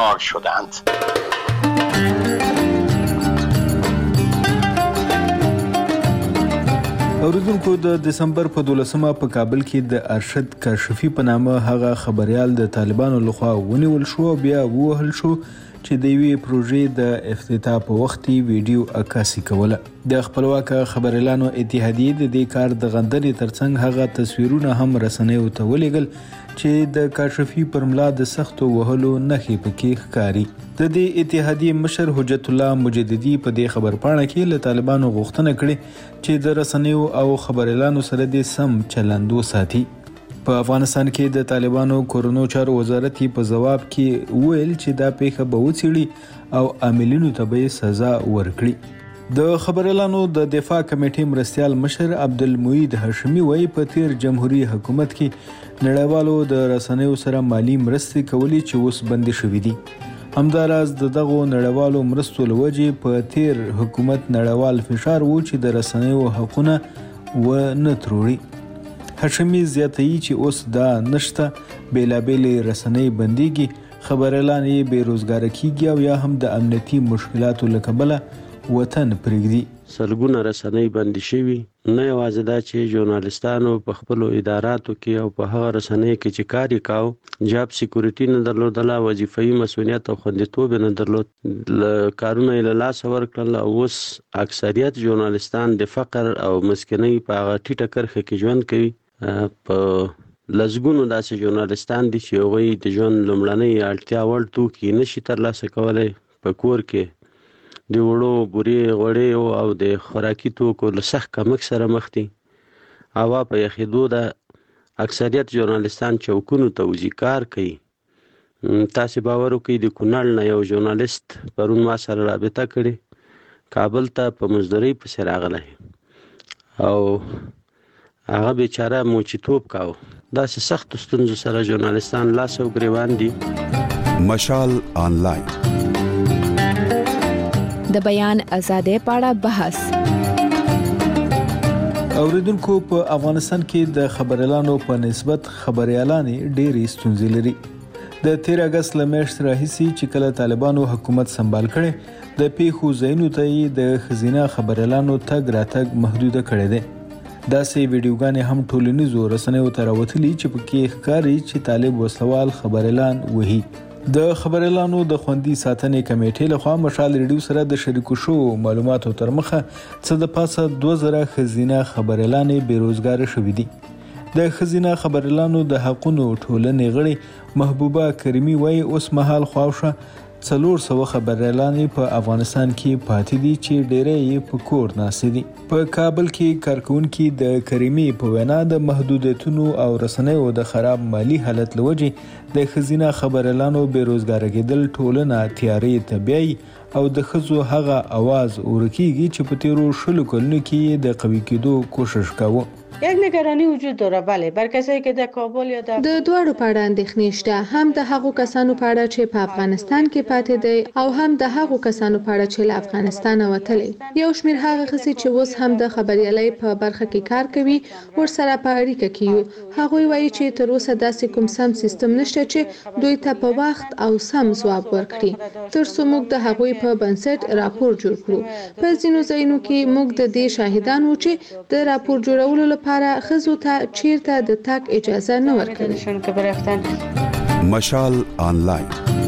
اوریدونکو د دسمبر په 12مه په کابل کې د ارشد کاشفي په نامه هغه خبريال د طالبانو لخوا ونیول شو او بیا ووهل شو چې د یوې پروژې د افتتاح په وخت ویډیو عکاسي کوله. د خپلواک خبريالانو اتحادیې د دې کار د غندنې ترڅنګ هغه تصویرونه هم رسنیو ته ولېږل چې د کاشفي پر ملا د سختو وهلو نښې پکې ښکاري. د دې اتحادیې مشر حجت الله مجددي په دې خبرپاڼه کې له طالبانو غوښتنه کړې چې د رسنیو او خبريالانو سره د سم چلند وساتي. په افغانستان کې د طالبانو کورونو چارو وزارت په جواب کې ویل چې دا پیښه به وڅېړي او عاملینو ته به سزا ورکړي. د خبريالانو د دفاع کمیټې مرستیال مشر عبدالمعید هاشمي وایي په تیر جمهوریت حکومت کې نړیوالو د رسنیو سره مالی مرستې کولې چې اوس بندي شوې دي. همداراز دغه نړیوالو مرستو لوجې په تیر حکومت نړیوال فشار و چې د رسنیو حقونه و نه تروړي. هاشمي زیاتوي چې اوس دا نشته، بیلابېلې رسنۍ بنديږي، خبريالان یې بېروزګاره کیږي او یا هم د امنیتي مشکلاتو له کبله وطن پرېږدي. سلګونه رسنۍ بندي شوي، نه یوازې دا چې ژورنالستانو په خپلو اداراتو کې او په هغه رسنۍ کې چې کار یې کاوه جاب سیکورټي نه درلودله، وظیفوي مسؤلیت او خوندیتوب یې نه درلود، کارونه یې له لاسه ورکړل او اوس اکثریت ژورنالستان د فقر او مسکینۍ په هغه ټیټه کرښه کې ژوند کوي. په لسګونو داسې ژورنالستان دي چې هغوی د ژوند لومړنۍ اړتیا وړ توکي نشي ترلاسه کولی، په کور کې د وړو بورې غوړیو او د خوراکي توکو له سخت کمښت سره مخ دي. هوا په یخېدو ده، اکثریت ژورنالستان چوکونو ته وځي، کار کوي. تاسې باور وکړئ د کونړ نه یو ژورنالست پرون ما سره رابطه کړې، کابل ته په مزدورۍ پسې راغلی او هغه بیچاره موچیتوب کاوه. داسې سختو ستونزو سره ژورنالستان لاس او ګریوان دي. مشال آنلاین د بیان ازادۍ په اړه بحث. اوریدونکو په افغانستان کې د خبريالانو په نسبت خبريالانې ډېرې ستونزې لري. د 13 اگست له میاشتې راهیسې چې کله طالبانو حکومت سمبال کړي، د پیښو ځایونو ته یې د ښځینه خبريالانو تګ راتګ محدوده کړی دی. داسې ویډیوګانې هم ټولنیزو رسنیو ته راوتلي چې پکې ښکاري چې طالب وسلوال خبريالان وهي. د خبريالانو د خوندي ساتنې کمیټې لخوا مشال ریډیو سره د شریکو شوو معلوماتو تر مخه څه د پاسه 2000 ښځینه خبريالانې بېروزګاره شوې دي. د ښځینه خبريالانو د حقونو ټولنې غړي محبوبه کریمي وایي اوس مهال خواوشه 400 خبريالانې په افغانستان کې پاتې دي چې ډېری یې په کور ناستې دي. په کابل کې کارکونکي د کریمي په وینا د محدودیتونو او رسنیو د خراب مالی حالت له وجې د ښځینه خبريالانو بېروزګاره کېدل ټولنه تیارې ته بیایي او د ښځو هغه اواز ورکیږي چې په تیرو 20 کلونو کې د قوي کېدو کوشش کاوه. یک نگرانی وجود داره، بله، بر کسایی که در کابل یا در دواړو په اړه اندېښنې شته، هم د هغو کسانو په اړه چې په افغانستان کې پاتې دي او هم د هغو کسانو په اړه چې له افغانستان وتلي. یو شمېر هغه ښځې چې اوس هم د خبريالۍ په برخه کې کار کوي ورسره په اړیکه کې یو. هغوی وایي چې تر اوسه داسې کوم سم سیستم نشته چې دوی ته په وخت او سم ځواب ورکړي تر څو موږ د هغوی په بنسټ راپور جوړ کړو. په ځینو ځایونو کې موږ د دې شاهدان وو چې د راپور جوړولو لپاره خزو ته چیرته د تک اجازه نه ورکړي. مشال آنلاین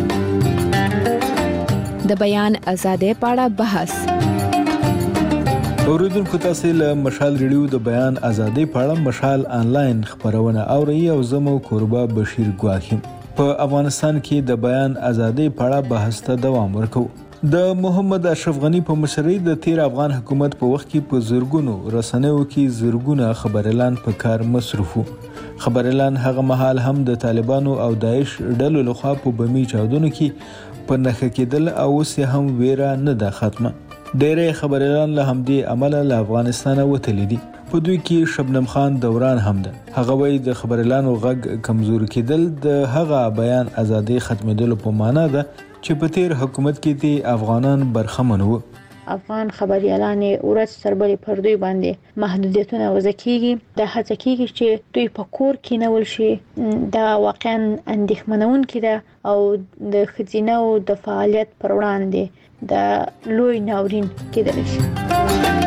د بیان ازادۍ په اړه بحث. اوریدونکو تاسو له مشال ریډیو د بیان ازادۍ په اړه مشال آنلاین خبرونه اورئ او زمو قربا بشیر ګواخیم. په افغانستان کې د بیان ازادۍ په اړه بحث ته دوام ورکوي. د محمد اشرف غنی په مشرۍ د 13 افغان حکومت په وخت کې په زرګونو رسنیو کې زرګونه خبريالان په کار مصروف وو. خبريالان هغه مهال هم د طالبانو او داعش ډلو لخوا په بمي چاودنو کې په نښه کېدل او اوس هم ویره نه ده ختمه. ډېری خبريالان له همدې امله له افغانستانه وتلي دي. په دوی کې شبنم خان دوران هم ده. هغه وایي د خبريالانو غږ کمزور کېدل د هغه بیان ازادۍ ختمېدلو په معنا ده چې په تیر حکومت کې دي افغانان برخمن وو. افغان خبريالان ورځ تر بلې پر دوی باندې محدودیتونه وضع کیږي. د هڅه کیږي چې دوی په کور کې کینول شي. دا واقعا اندېښمنونکې ده او د ښځینه د فعالیت پر وړاندې د لوی ناورین کېدلی شي.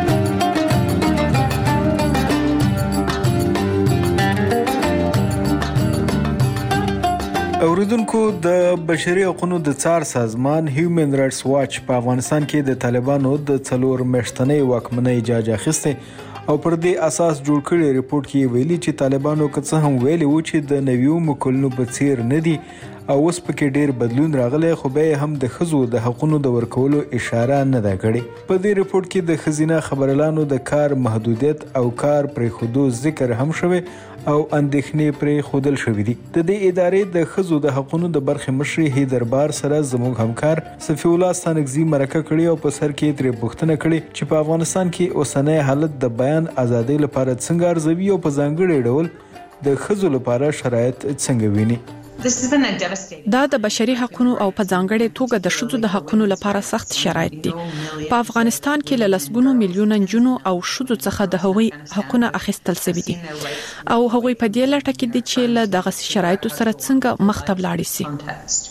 اوریدونکو د بشري حقوقو د څار سازمان هیومن رائټس واچ په افغانستان کې د طالبانو د 4 میاشتنۍ واکمنۍ جاج اخیسته او پر دې اساس جوړ کړی ریپورت کې ویلي چې طالبانو که څه هم ویلي و چې د نویو مکلونو په څیر نه دي او اوس پکې ډیر بدلون راغلی، خو به هم د ښځو د حقوقو د ورکولو اشاره نه ده کړې. په دې ریپورت کې د ښځینه خبريالانو د کار محدودیت او کار پرېښودو ذکر هم شوی او اندېښنې پرې خودل شوې دي. د دې ادارې د ښځو د حقوقو د برخې مشر هیدربار سره زموږ همکار صفی الله ستانکزي مرکه کړې او په سر کې ترې پوښتنه کړې چې په افغانستان کې اوسنی حالت د بیان ازادۍ لپاره څنګه ارزوي او په ځانګړي ډول د ښځو لپاره شرایط څنګه ویني. دا د بشري حقوقو او په ځانګړي توګه د ښځو د حقوقو لپاره سخت شرایط دي. په افغانستان کې له لسګونو میلیونه نجونو او ښځو څخه د هغوی حقوقونه اخیستل شوي دي او هغوی په دې لټه کې دي چې له دغه شرایطو سره څنګه مخ ته ولاړ شي.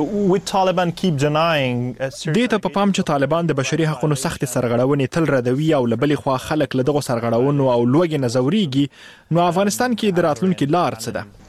دې ته په پام چې طالبان د بشري حقوقو سخت سرغړونې تل ردوي او لبلې خوا خلک له دغه سرغړونو او لوږې نزوريږي، نو افغانستان کې د راتلونکي لار څه ده؟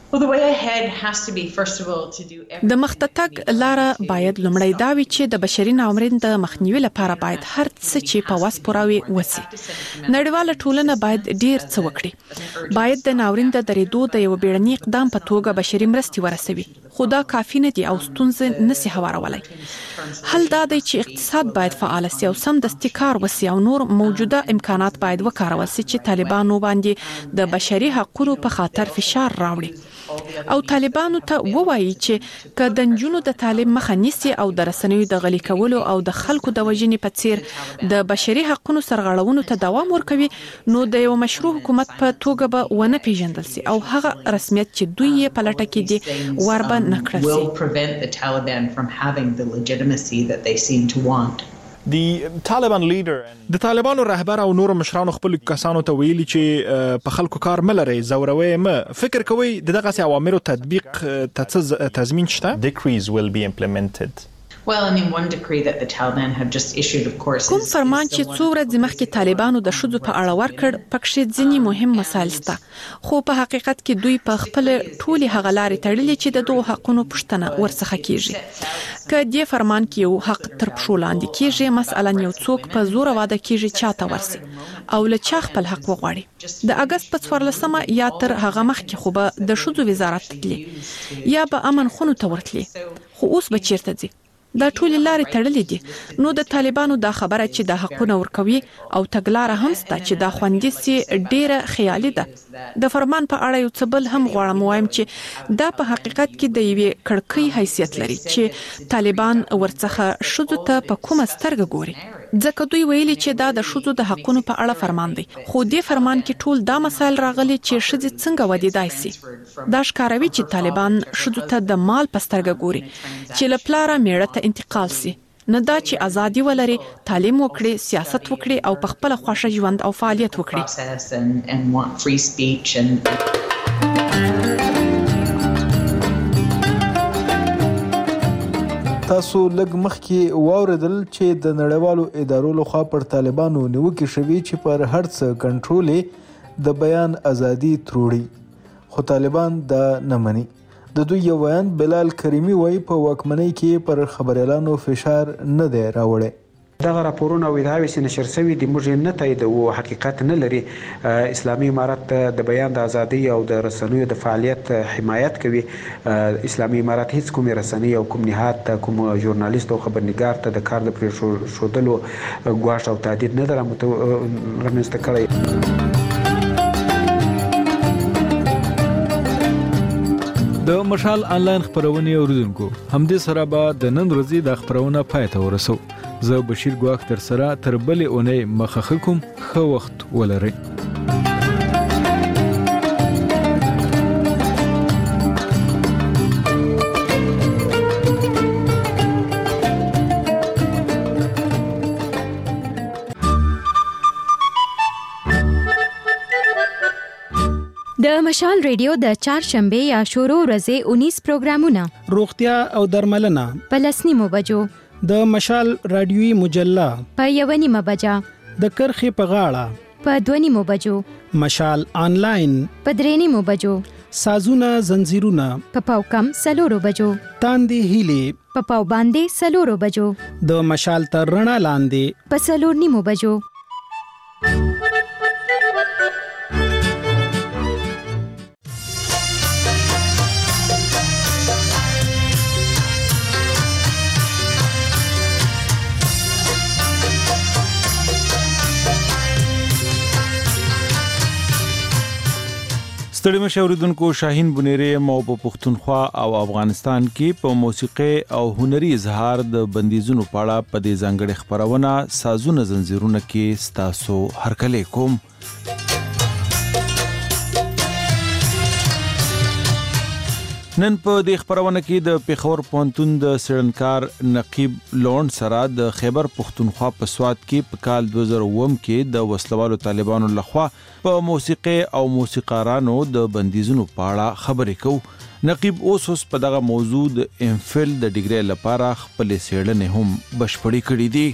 د مخته لاره باید لومړی دا وي چې د بشري ناورین د مخنیوي لپاره باید هر څه چې په واس پوراوي وسی. نړیواله ټولنه باید ډیر څه وکړي. باید د ناورین د درېدو د یو بیړني اقدام په توګه بشري مرستې ورسوي، خو دا کافي نه دي او ستونزې نسی هوارولای. حل دا دی چې اقتصاد باید فعال شي او سم دستي کار وسی او نور موجوده امکانات باید وکارول شي چې طالبانو باندې د بشري حقوقو په خاطر فشار راوړي او طالبانو ته ووایي چې که د نجونو د تعلیم مخه نیسي او د رسنیو د غلي کولو او د خلکو د وژنې په څیر د بشري حقوقو سرغړونو ته دوام ورکوي، نو د یو مشروع حکومت په توګه به ونه پیژندل شي او هغه رسمیت چې دوی یې په لټه کې دي وربه نه کړل شي. د طالبانو رهبر او نور مشرانو خپل کسانو ته ویلي چې په خلکو کار ملري، زوروي ما فکر کوي دغه اوامرو تطبیق تضمین شته. کوم فرمان چې څو ورځې مخکې طالبانو د ښځو په اړه ورکړ پکې ځینې مهم مسایل شته، خو په حقیقت کې دوی په خپل ټولي هغه لارې تړلې چې د دوه حقونو پوښتنه ورڅخه کیږي. که دې فرمان کې یو حق تر پښو لاندې کیږي، مثلا یو څوک په زور واده کیږي چاته ورسي او له چا خپل حق وغواړي. د اگست په 14 یا تر هغه مخکې خو به د ښځو وزارت تللی یا به امن خونو ته ورتلی، خو اوس به چیرته ځي؟ دا ټول لارې تړلې دي. نو د طالبانو دا خبره چې د حقوقو ورکوي او تګلاره هم ستا چې دا خوندې سي ډیره خیالي ده. د فرمان په اړه یو څه بل هم غواړم وایم چې دا په حقیقت کې د یوې کړکۍ حیثیت لري چې طالبان ورڅخه ښځو ته په کومه سترګه ګوري، ځکه دوی ویلي چې دا د ښځو د حقوقو په اړه فرمان دی، خو دې فرمان کې ټول دا مسایل راغلي چې ښځې څنګه ودیدای سي. دا ښکاروي چې طالبان ښځو ته د مال په سترګه ګوري چې له پلاره میړه ته انتقال سي، نه دا چې ازادي ولري، تعلیم وکړي، سیاست وکړي او په خپل خوښه ژوند او فعالیت وکړي. تاسو لږ مخکې واوریدل چې د نړیوالو ادارو لخوا پر طالبانو نیوکې شوې چې پر هر څه کنټرول د بیان ازادي تروړي، خو طالبان دا نه مني. د دوی یو بیان بلال کریمی وایي په واکمنۍ کې پر خبريالانو فشار نه دی راوړی. دغه راپورونه او ادعاوې چې نشر شوي دي موږ نه تاییدوو، حقیقت نه لري. اسلامي امارت د بیان د ازادۍ او د رسنیو د فعالیت حمایت کوي. اسلامي امارت هیڅ کوم رسنۍ او کوم نهاد کوم ژورنالیست او خبرنګار ته د کار د پرېښودلو ګواښ او تهدید نه ده رامنځته کړی. د مشال آنلاین خبرونه اوریدونکو همدې سره به د نن ورځې د خبرونه پای ته ورسو. زه بشیر ګواخ تر سره تر بلې اونۍ مخه کوم. ښه وخت ولرئ. د مشال ریډیو د چهارشنبه یا شروع ورځې 19 پروګرامونه، روغتیا او درملنه په 10 بجو، د مشال رادیوي مجله په 1 بجه، د کرخې په غاړه په 2 بجو، مشال آنلاین په 3 بجو، سازونه زنجیرونه په پاوکم 4 بجو، تاندې هیلې په پاو باندې 4 بجو، د مشال تر رڼا لاندې په 4 بجو. ستړي مشه اوریدونکو شاهین بنيري مو په پښتونخوا او افغانستان کې په موسیقي او هنري اظهار د بندیزونو پاړه په دې ځانګړي خبرونه سازونه زنجیرونه کې ستاسو هرکلی کوم. نن په دې خبرونه کې د پیښور پوهنتون د سړنکار نقیب لوند سره د خیبر پښتونخوا په سواد کې په کال 2009 کې د وسلوالو طالبانو لخوا په موسیقي او موسیقارانو د بندیزونو په اړه خبرې کوو. نقیب اوس په دغه موضوع د امفل د ډیګري لپاره خپل څېړنې هم بشپړې کړې دي.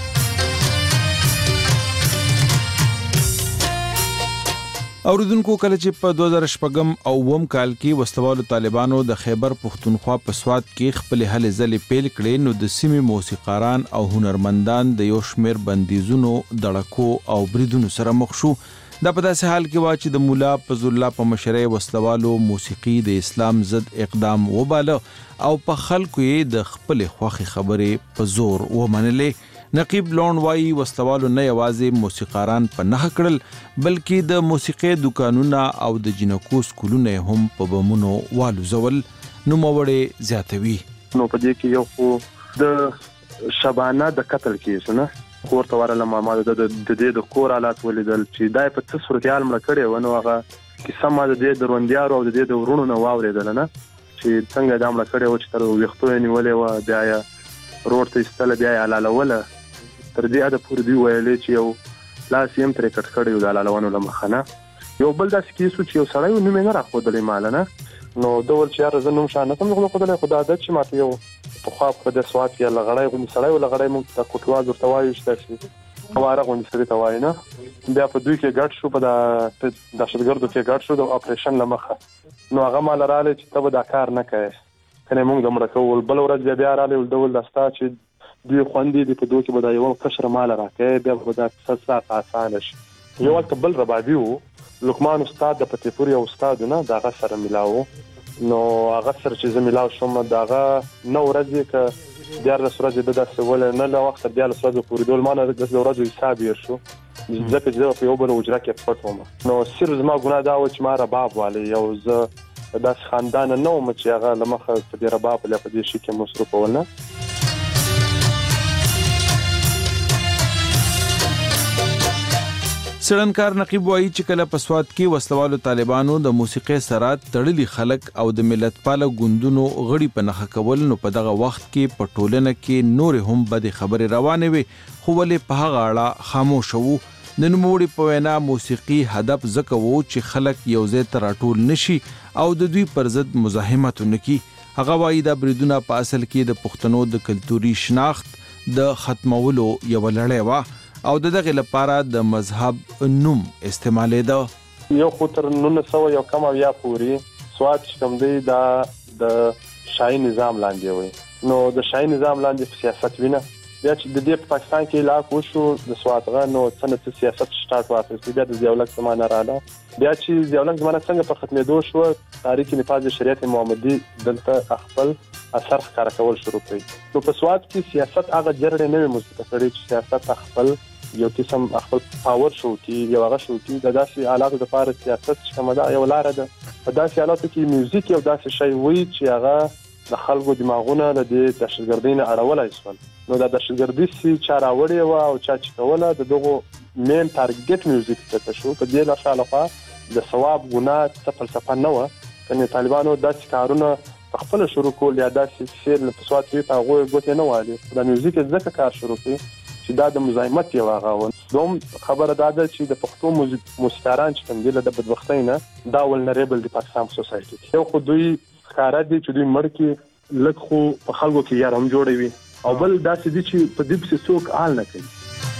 اوریدونکو کله چې په 2014 او 20 کال کې وسلوالو طالبانو د خیبر پښتونخوا په سواد کې خپل هلې ځلې پیل کړې نو د سیمې موسیقاران او هنرمندان د یو شمېر بندیزونو دړکو او بریدونو سره مخ شو. دا په داسې حال کې و چې د مولا فضل الله په مشرۍ وسلوالو موسیقي د اسلام ضد اقدام وباله او په خلکو یې د خپل خوښي خبرې په زور ومنلې. نقیب لوند وايي وسلوالو نه یوازې موسیقاران په نه کړل بلکې د موسیقي دکانونه او د جنکو سکولونه هم په بمونو والوزول. نو موړې زیاتوي نو په دې کې یو خو د شبانه د قتل کیس نه کور ته ورله ما د دې د کور حالات ولیدل چې دای په څه صورتحال مړ کړي ونه هغه کیسه ما د دې دروندیارو او د دې د ورونو نه واوریدل نه چې څنګه دا مړ کړي و چې تر وختو نیولې و بیا یې روړ ته استله بیا یې حلاله تر دې اده پورې دی ویلې چې یو لاس یې تر کټ کړی د حلالونو لمخنه یو بل داسې کیسو چې یو سړی نو مې نه راخودلې مال نه نو ډول چې یار زنوم شانه کوم نو خدای خدا د چې ماته یو په خوا په د سواد کې لغړای غو سړی ولغړای مونږ ته کوټوا ورته وایو چې هواره غو سړی ته وای نه بیا په دوی کې ګډ شو په د شتګردو کې ګډ شو د اپریشن لمخه نو هغه مال رااله چې ته دا کار نه کوي کنه مونږ دمر کول بل ورځ بیا رااله ول دستا چې دوی خوندې د په دوه کې بدایي یو کشر مال راکې بیا په دا څه آسان شي یو وخت بل ربابي وو لقمان استاد د پتیپوري استاد نه دا غسر ملاو نو غسر چې زميلاو شوم داغه نو ورځې ک بیا د سورج د داسې ول نه له وخت بیا له سورج پورې دول مانه د ورځې حساب یې شو ځکه چې په یو بل وجره کې پټوم نو سر زما ګناه دا و چې ما رباب والی یو ز داس خاندان نو چې هغه لمخه په دې رباب له په دې شي کې مصروف ولنه. سړنکار نقیب وايي چې کله په سواد کې وسلوالو طالبانو د موسیقي سره تړلي خلک او د ملت پاله ګوندونو غړي په نخښه کول نو په دغه وخت کې په ټولنه کې نور هم بد خبرې روانې وي خو ولې په هغه اړه خاموش وو. د نوموړي په وینا موسیقي هدف ځکه وو چې خلک یو ځای ته راټول نشي او د دوی پر ضد مزاحمت ونکړي. هغه وايي دا بریدونه په اصل کې د پښتنو د کلتوري شناخت د ختمولو یو لړۍ وه او دغه لپاره د مذهب نوم استعمالېده. یو خو تر 1900 یو کم یا پوری سواد کوم دی دا د شاهي نظام لاندې وي نو د شاهي نظام لاندې سیاست وینه بیا چې د دې په پاکستان کې علاقه وشو د سوادغه نو څنګه سیاست سٹارټ واخیست بیا د ضیاءالحق زمانه رااله بیا چې ضیاءالحق زمانه څنګه په ختمېدو شو تاریخ نفاذ شریعت محمدي دلته خپل اثر ښکار کول شروع کړي نو په سواد کې سیاست هغه جرړې نه مستقر کړي چې سیاست خپل یو قسم خپل پاور شو کې یو هغه شو کې د داسې حالاتو د لپاره سیاست چې کومه دا یو لار ده په داسې حالاتو کې میوزیک یو داسې شی وي چې هغه د خلکو دماغونه د دهشتګردۍ نه اړولای شول نو د دهشتګردۍ سي چاره وړي او چا چې کوله د دغه مین ټارګټ میوزیک ته شو په دې لاره د ثواب ګناه څه فلسفه نه و کنه طالبانو داسې کارونه خپل شروع کول یا داسې شیر په سواد کې هغه ګوت نه والی د میوزیک ځکه کار شروع کړي چې دا د مزاحمت یو هغه دوم خبره ده چې د پښتو موسیقاران چې کوم دي د بدبختۍ نه دا ولنریبل د پاکستان سوسایټي کې یو خو دوی ښکارا دي چې دوی مړ کې لږ خو په خلکو کې یار هم جوړوي او بل داسې دي چې په دې څه څوک حال نه کوي.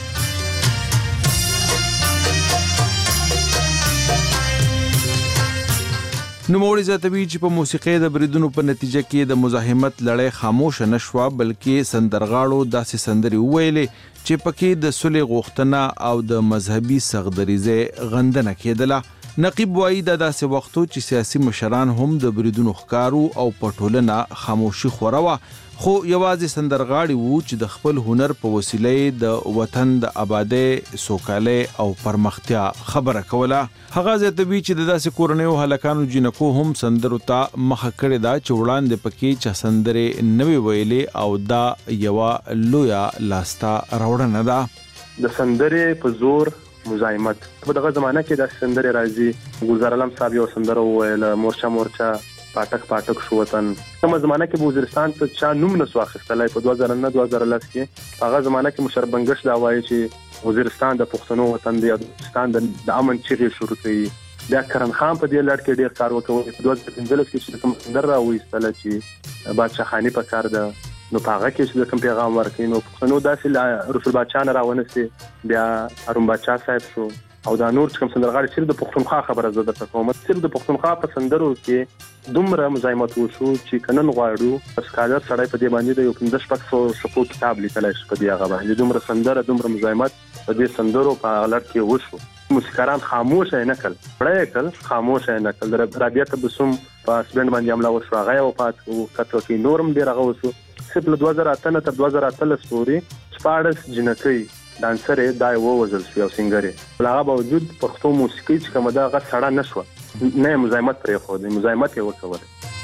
نوموړي زیاتوي چې په موسیقي د بریدونو په نتیجه کې د مزاحمت لړۍ خاموش نه شوه بلکې سندرغاړو داسې سندرې وویلې چې پکې د صلح غوښتنه او د مذهبي سغدریزه غندنه کېدله. نقیب وایي د داسې وختو چې سیاسي مشران هم د بریدونو ښکارو او په ټولنه خاموشي خوره وه، خو یوازې سندرغاړي وو چې د خپل هنر په وسیله د وطن د آبادۍ، سوکالۍ او پرمختیا خبره کوله. هغه زیاتوي چې د داسې کورنیو هلکانو جنکو هم سندرو ته مخه کړې ده چې وړاندې پکې چا سندرې نه وي ویلې او دا یوه لویه لاسته راوړنه ده. د سندرې په زور مزاحمت په دغه زمانہ کې د سندرې راځي. گلزار علم صاحب یو سندره وویله، مورچا مورچا پاټک پاټک شو وطن. کومه زمانہ کې وزیرستان ته چا نوم نسو اخیستلای په 2009-2010 کې. هغه زمانہ کې مشرف بنگش دا وایي چې وزیرستان د پښتنو وطن دی، افغانستان د امن چیغې شروع کړي. بیا کرن خان په دې لړ کې ډیر کار وکړ. په 2015 کې چې کوم سندره راوېستله چې بادشاہ خانی په کار ده، نو په هغه کې چې کوم پیغام ورکړي، نو پښتنو داسې رسول بادشاه نه راونسي، بیا هارون بادشاه صاحب شو او دا نور کوم سندرغاړي صرف د پښتونخوا خبره زده په کومه صرف د پښتونخوا په سندرو کې دومره مزاحمت وشو چې کنن غواړو اسکالر سړی په دې باندې د یو 1500 صفحو کتاب لیکلای شي په دې هغه باندې دومره سندره دومره مزاحمت په دې سندرو په غلط کې وشو. موسیقاران خاموش نه کړل، پړای کړل، خاموش نه کړل. رابعه تبسم په سبند باندې عمله وشو، هغه او پات کتو کې نورم ډیر هغه وشو. صرف له 2008 تر 2013 پورې 14 جنکۍ ډانسرې دای ووزل شو او سنگرې. هغه باوجود پښتو موسیقي چې کومه دا هغه سړه نشوه، نه مزاحمت پرې خو د مزاحمت یې وکړل.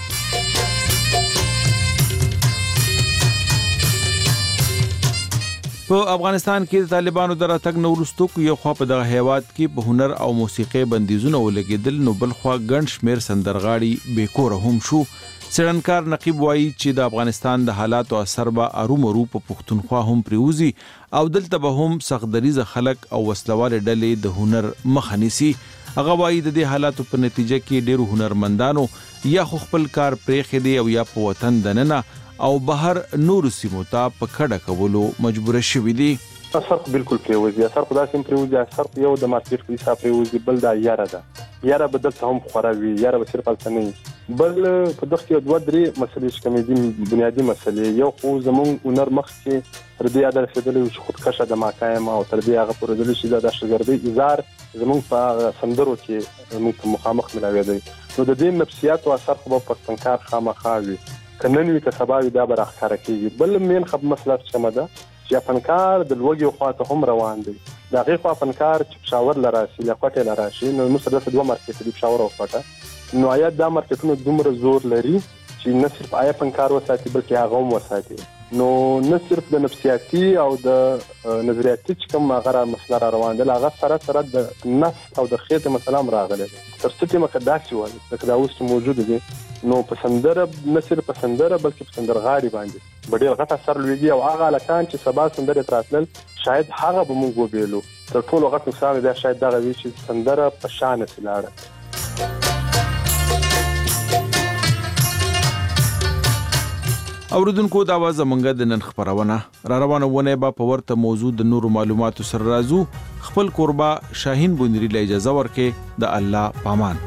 په افغانستان کې د طالبانو د راتګ نه وروسته یو خوا په دغه هیواد کې په هنر او موسیقي بندیزونه ولګېدل، نو بل خوا ګڼ شمېر سندرغاړي بېکوره هم شو. څېړنکار نقیب وایي چې د افغانستان د حالاتو اثر به ارومرو په پښتونخوا هم پریوزي او دلته به هم سختدریزه خلک او وسلوالې ډلې د هنر مخه نیسي. هغه وایي د دې حالاتو په نتیجه کې ډېرو هنرمندانو یا خو خپل کار پرېښی دی او یا په وطن دننه او بهر نورو سیمو ته په کډه کولو مجبوره شوي دي. اثر خو بالکل پریوزي، اثر خو داسې پریوزي، اثر خو یو د مارکیټ په حساب پریوزي، بل دا یاره ده. یاره به دلته هم خوره وي، یاره به صرف هلته نه وي. بل په دغه کې 2-3 مسلې چې کومې دي بنیادي مسلې. یو خو زموږ هنر مخکې تر دې یاد رسېدلی چې خودکشه د ماکایم او تر دې هغه پورېدلی چې د شګردۍ اظهار زموږ په سندرو کې موږ ته مخامخ ملاوېدی. نو د دې نفسیاتو اثر خو به پښتونکار خامخا وي، که نن وي که سبا وي دا به راښکاره کېږي. بل مین مسله چې کومه ده چې فنکار د لوږې خواته هم روان دی. د هغې خوا فنکار چې پېښور له راشي یا کوټې له راشي، نو موږ سره داسې 2 مارکېټ دي، پېښور او کوټه. نو آیا دا مارکېټونه دومره زور لري چې نه صرف آیا فنکار وساتي بلکې هغه هم وساتي. نو نه صرف د نفسیاتي او د نظریاتي چې کوم هغه مسله را روان دی، هغه سره سره د نفس او د خېټې مسله هم راغلی دی. تر څه ټیمه که داسې وایي لکه دا اوس چې موجود دی، نو په سندره نه صرف په سندره بلکې په سندرغاړي باندې به ډېر غټ اثر لوېږي. او هغه هلکان چې سبا سندرې ته راتلل شاید هغه به موږ وبېلو. تر ټولو غټ نقصان دی شاید دغه وي چې سندره په شا نسي لاړه. اوریدونکو دا وه زمونږ د نن خپرونه. را روانه ونه به په ورته موضوع د نورو معلوماتو سره راځو. خپل کوربه شاهین بونیری له اجازه ورکې د الله پامان.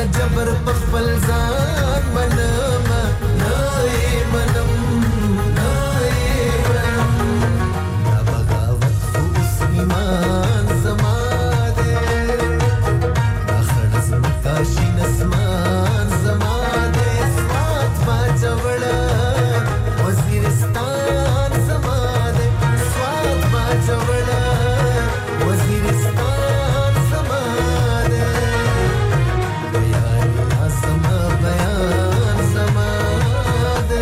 جبر پخپل ځان منم نه منم دا بغاوت خو اوس ایمان زما دی دا خړ زمکا شین اسمان زما دی سوات ما چوړه وزیرستان زما دی سوات ما چوړه وزیرستان زما دی بیان زما بیان زما دی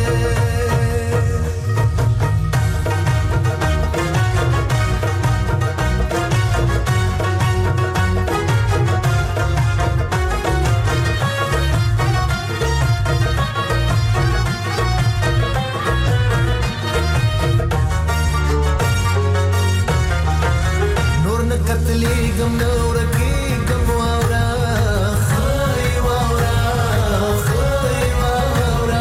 نور نه قتلېږم نه ورکېږم واوره خای واوره خای واوره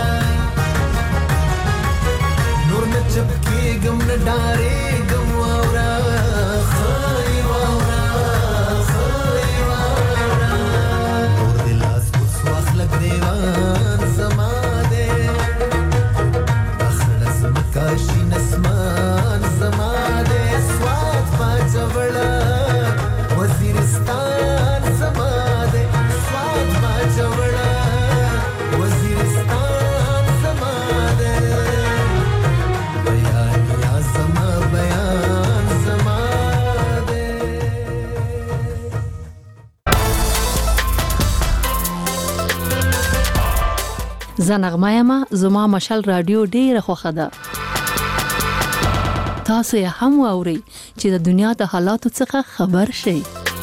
نور نه چپ کېږم نه ډارېږم واوره خای واوره خای واوره نور دې لاس اوس واخله ګرېوان زما دی دا خړه ځمکه شین اسمان زما دی سوات پاچوړه وزیرستان زما دی سوات پاچوړه وزیرستان زما دی بیان یا زما بیان زما دی زنغمه یم زما مشال رادیو ډیره خوښه ده تاسو یې هم واورئ چې د دنیا د حالاتو څخه خبر شئ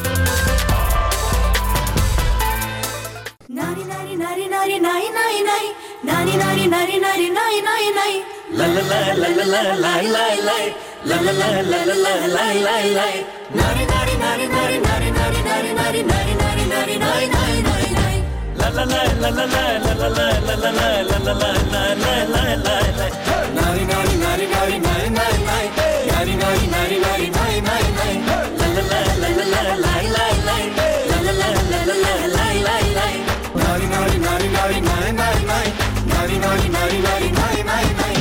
Nari nari nari nari nari nari nari nari nari nari nari nari nari nari la la la la la la la la la la la la la la la la la la nari nari nari nari nari nari nari nari nari nari nari nari nari nari la la la la la la la la la la la la la la la la la la la nari nari nari nari nari nari nari nari nari nari nari nari nari la la la la la la la la la la la la la la la la la la nari nari nari nari nari nari nari nari nari nari nari nari nari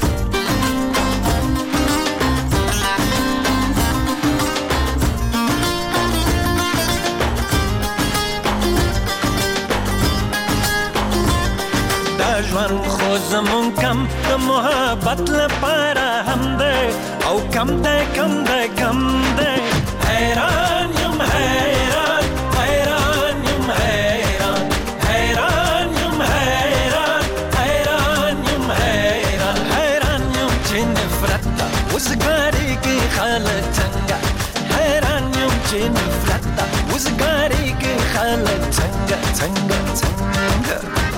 دا ژوند خو زمون کم د محبت لپاره هم ده او کم ده کم ده کم ده حیران یم حیران حیران یم حیران حیران یم حیران حیران یم حیران حیران یم چې نفرت ته وزګاري کې خالد څنګه حیران یم چې نفرت ته وزګاري کې خالد څنګه څنګه څنګه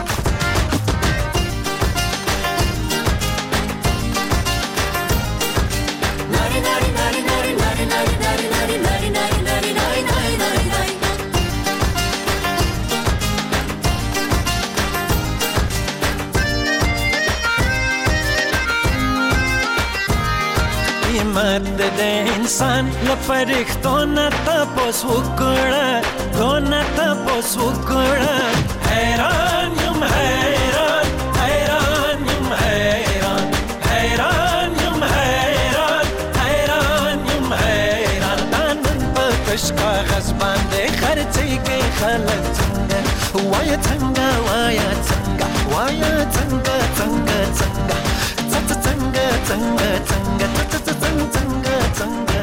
مرد د انسان لپاره نه تاسو وکړه نه تاسو وکړه حیران یم حیران حیران یم حیران حیران یم حیران حیران یم حیران نن په کشکا غصبان د خرڅې کې خلک څنګه وای څنګه وای څنګه وای څنګه څنګه څنګه څنګه څنګه څنګه څنګه څنګه